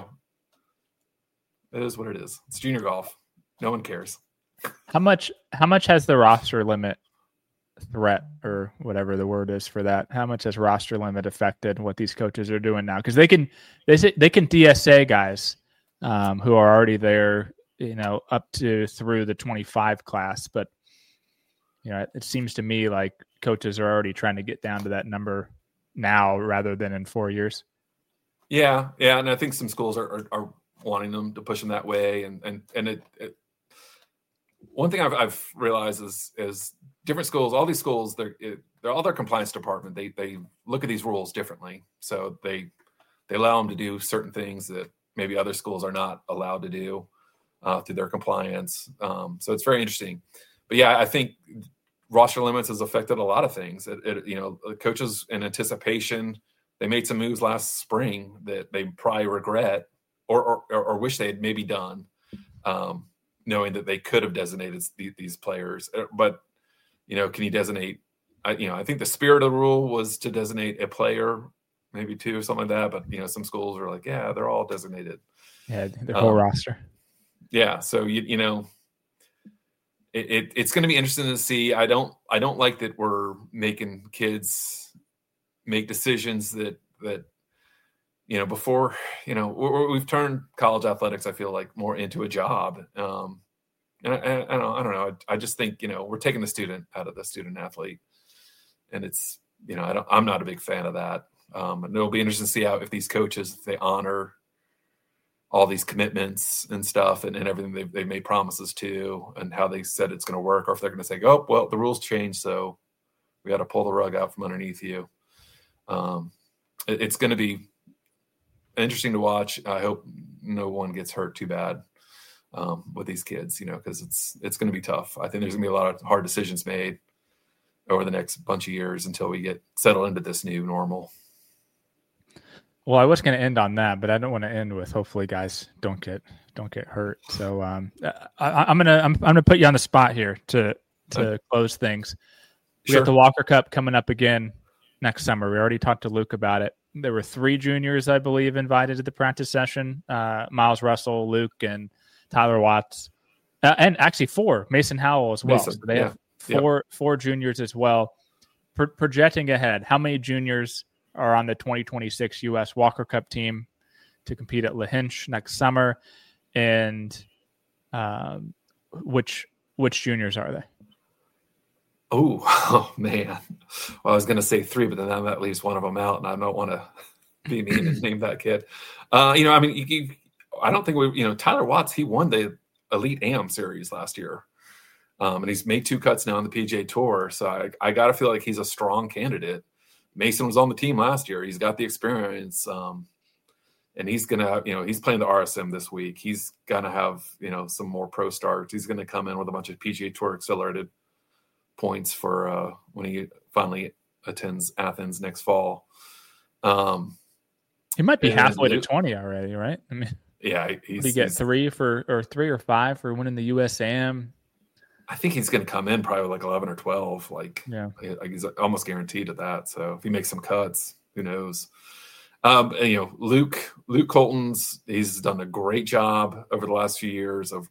B: is what it is. It's junior golf. No one cares.
A: How much has the roster limit threat, or whatever the word is for that, how much has roster limit affected what these coaches are doing now? Because they can DSA guys who are already there, up to through the 25 class, but it seems to me like coaches are already trying to get down to that number now rather than in 4 years. Yeah,
B: and I think some schools are wanting them to push them that way, and it one thing I've realized is different schools, all these schools, they're all their compliance department. They look at these rules differently. So they allow them to do certain things that maybe other schools are not allowed to do through their compliance. So it's very interesting. But yeah, I think roster limits has affected a lot of things. Coaches in anticipation, they made some moves last spring that they probably regret or wish they had maybe done, knowing that they could have designated these players. But can you designate? I think the spirit of the rule was to designate a player, maybe 2 or something like that. But some schools are like, yeah, they're all designated.
A: Yeah, their whole roster.
B: Yeah, so it's going to be interesting to see. I don't like that we're making kids make decisions that before we've turned college athletics, I feel like, more into a job. And I don't know. I just think, we're taking the student out of the student athlete, and it's, I'm not a big fan of that. And it'll be interesting to see if these coaches, if they honor all these commitments and stuff and everything they've made promises to and how they said it's going to work, or if they're going to say, oh, well, the rules changed, so we got to pull the rug out from underneath you. It's going to be interesting to watch. I hope no one gets hurt too bad with these kids, because it's going to be tough. I think there's going to be a lot of hard decisions made over the next bunch of years until we get settled into this new normal.
A: Well, I was going to end on that, but I don't want to end with hopefully guys don't get hurt. So I'm gonna put you on the spot here to close things. We got the Walker Cup coming up again next summer. We already talked to Luke about it. There were 3 juniors, I believe, invited to the practice session. Miles Russell, Luke, and Tyler Watts, and actually 4. Mason Howell as well. So they have four juniors as well. Projecting ahead, how many juniors are on the 2026 U.S. Walker Cup team to compete at Lahinch next summer, and which juniors are they?
B: Oh man. Well, I was going to say 3, but then that leaves one of them out, and I don't want to be mean and name that kid. I don't think Tyler Watts, he won the Elite AM series last year. And he's made 2 cuts now on the PGA Tour. So I got to feel like he's a strong candidate. Mason was on the team last year. He's got the experience. And he's going to, he's playing the RSM this week. He's going to have, some more pro starts. He's going to come in with a bunch of PGA Tour accelerated points for when he finally attends Athens next fall.
A: He might be halfway to 20 already, right? I mean,
B: yeah,
A: he get 3 or 5 for winning the USAM.
B: I think he's going to come in probably like 11 or 12. He's almost guaranteed at that. So if he makes some cuts, who knows? Luke Colton's, he's done a great job over the last few years of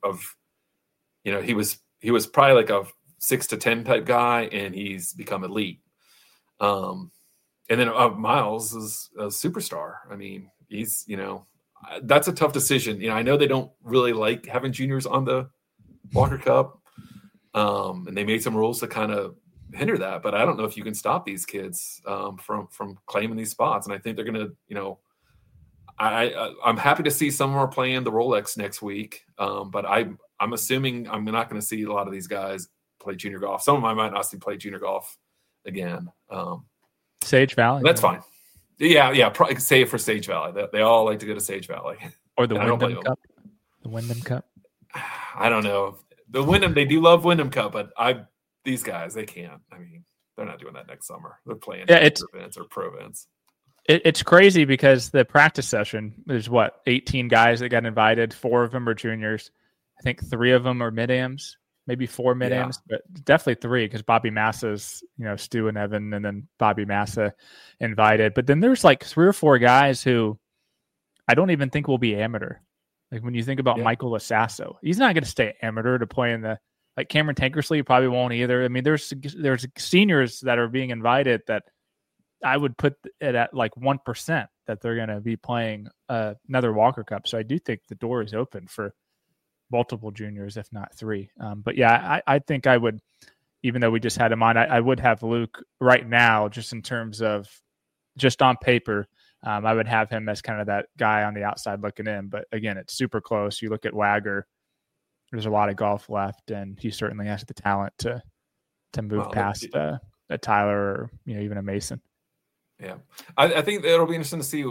B: he was probably like a 6 to 10 type guy, and he's become elite. And then Miles is a superstar. I mean, he's, that's a tough decision. I know they don't really like having juniors on the Walker Cup. And they made some rules to kind of hinder that, but I don't know if you can stop these kids from claiming these spots. And I think they're going to, I'm happy to see some more playing the Rolex next week. But I'm assuming I'm not going to see a lot of these guys play junior golf. Some of them I might not see play junior golf again.
A: Sage Valley.
B: That's fine. Yeah. Probably save for Sage Valley. They all like to go to Sage Valley.
A: Or the Wyndham Cup. The Wyndham Cup.
B: I don't know. The Wyndham, they do love Wyndham Cup, but these guys, they can't. I mean, they're not doing that next summer. They're playing events or pro events.
A: It's crazy because the practice session, there's 18 guys that got invited. 4 of them are juniors. I think 3 of them are mid-ams, maybe 4 mid-ams, but definitely 3 because Bobby Massa's, Stu and Evan, and then Bobby Massa invited. But then there's like 3 or 4 guys who I don't even think will be amateur. Like when you think about Michael Lasasso, he's not going to stay amateur to play in the Cameron Tankersley probably won't either. I mean, there's seniors that are being invited that I would put it at like 1% that they're going to be playing another Walker Cup. So I do think the door is open for multiple juniors, if not 3. But yeah, I think I would, even though we just had him on, I would have Luke right now, just in terms of just on paper. I would have him as kind of that guy on the outside looking in. But again, it's super close. You look at Wagger, there's a lot of golf left, and he certainly has the talent to move past a Tyler or even a Mason.
B: Yeah, I think it'll be interesting to see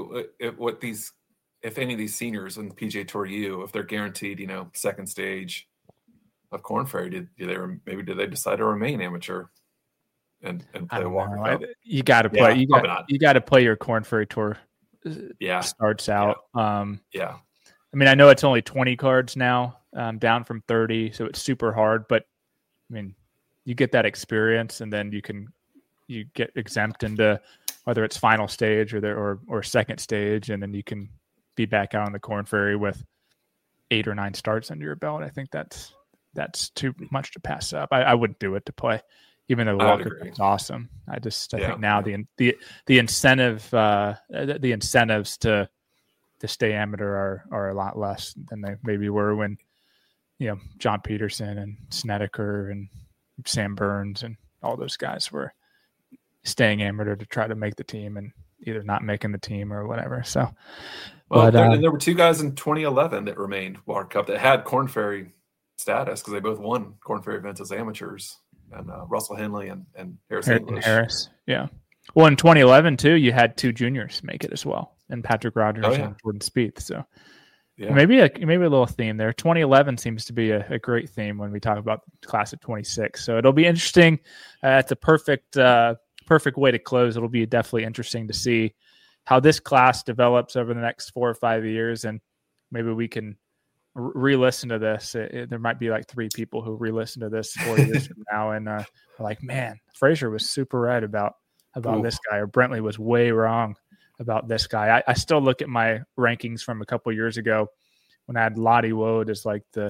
B: if any of these seniors in the PGA Tour U, if they're guaranteed, second stage of Korn Ferry, did they decide to remain amateur and play a Walker Cup?
A: You got to play. You got to play your Korn Ferry Tour. Starts out.
B: Yeah.
A: I mean, I know it's only 20 cards now, down from 30, so it's super hard. But I mean, you get that experience, and then you get exempt into whether it's final stage or second stage, and then you can be back out on the Korn Ferry with 8 or 9 starts under your belt. I think that's too much to pass up. I wouldn't do it to play. Even though Walker is awesome, I think now the incentive, the incentives to stay amateur are a lot less than they maybe were when, John Peterson and Snedeker and Sam Burns and all those guys were staying amateur to try to make the team. And either not making the team or whatever. So,
B: well, there were 2 guys in 2011 that remained Walker Cup that had Korn Ferry status because they both won Korn Ferry events as amateurs, and Russell Henley and Harris English.
A: Harris, yeah. Well, in 2011 too, you had 2 juniors make it as well, and Patrick Rogers and Jordan Spieth. So maybe a little theme there. 2011 seems to be a great theme when we talk about the class of 26. So it'll be interesting. It's a perfect way to close. It'll be definitely interesting to see how this class develops over the next 4 or 5 years, and maybe we can re-listen to this. There might be like 3 people who re-listen to this 4 years from now and are like, man, Frazier was super right about this guy, or Brentley was way wrong about this guy. I still look at my rankings from a couple years ago when I had Lottie Woad as like the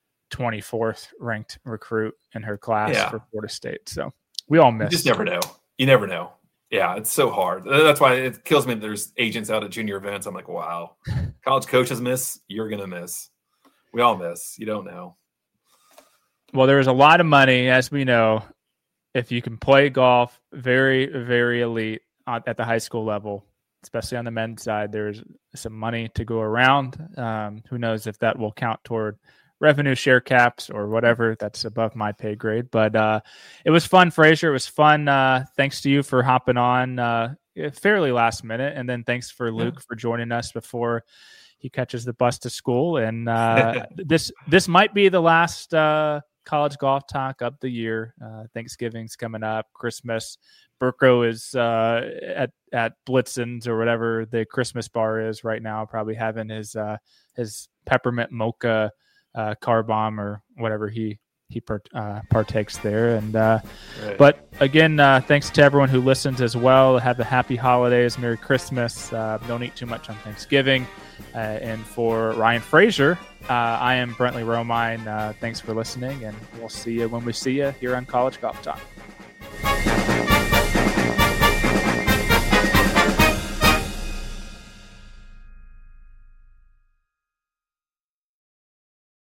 A: 24th ranked recruit in her class for Florida State. So we all missed.
B: You just never know. You never know. Yeah, it's so hard. That's why it kills me that there's agents out at junior events. I'm like, wow, college coaches miss, you're going to miss. We all miss. You don't know.
A: Well, there is a lot of money, as we know, if you can play golf very, very elite at the high school level, especially on the men's side. There's some money to go around. Who knows if that will count toward revenue share caps or whatever. That's above my pay grade. But it was fun, Frazier. It was fun. Thanks to you for hopping on fairly last minute. And then thanks for Luke for joining us before he catches the bus to school. And this might be the last college golf talk of the year. Thanksgiving's coming up, Christmas. Burko is at Blitzen's or whatever the Christmas bar is right now, probably having his peppermint mocha car bomb or whatever he partakes there. And but again, thanks to everyone who listens as well. Have a happy holidays, Merry Christmas. Don't eat too much on Thanksgiving. And for Ryan Frazier, I am Brentley Romine. Thanks for listening, and we'll see you when we see you here on College Golf Talk.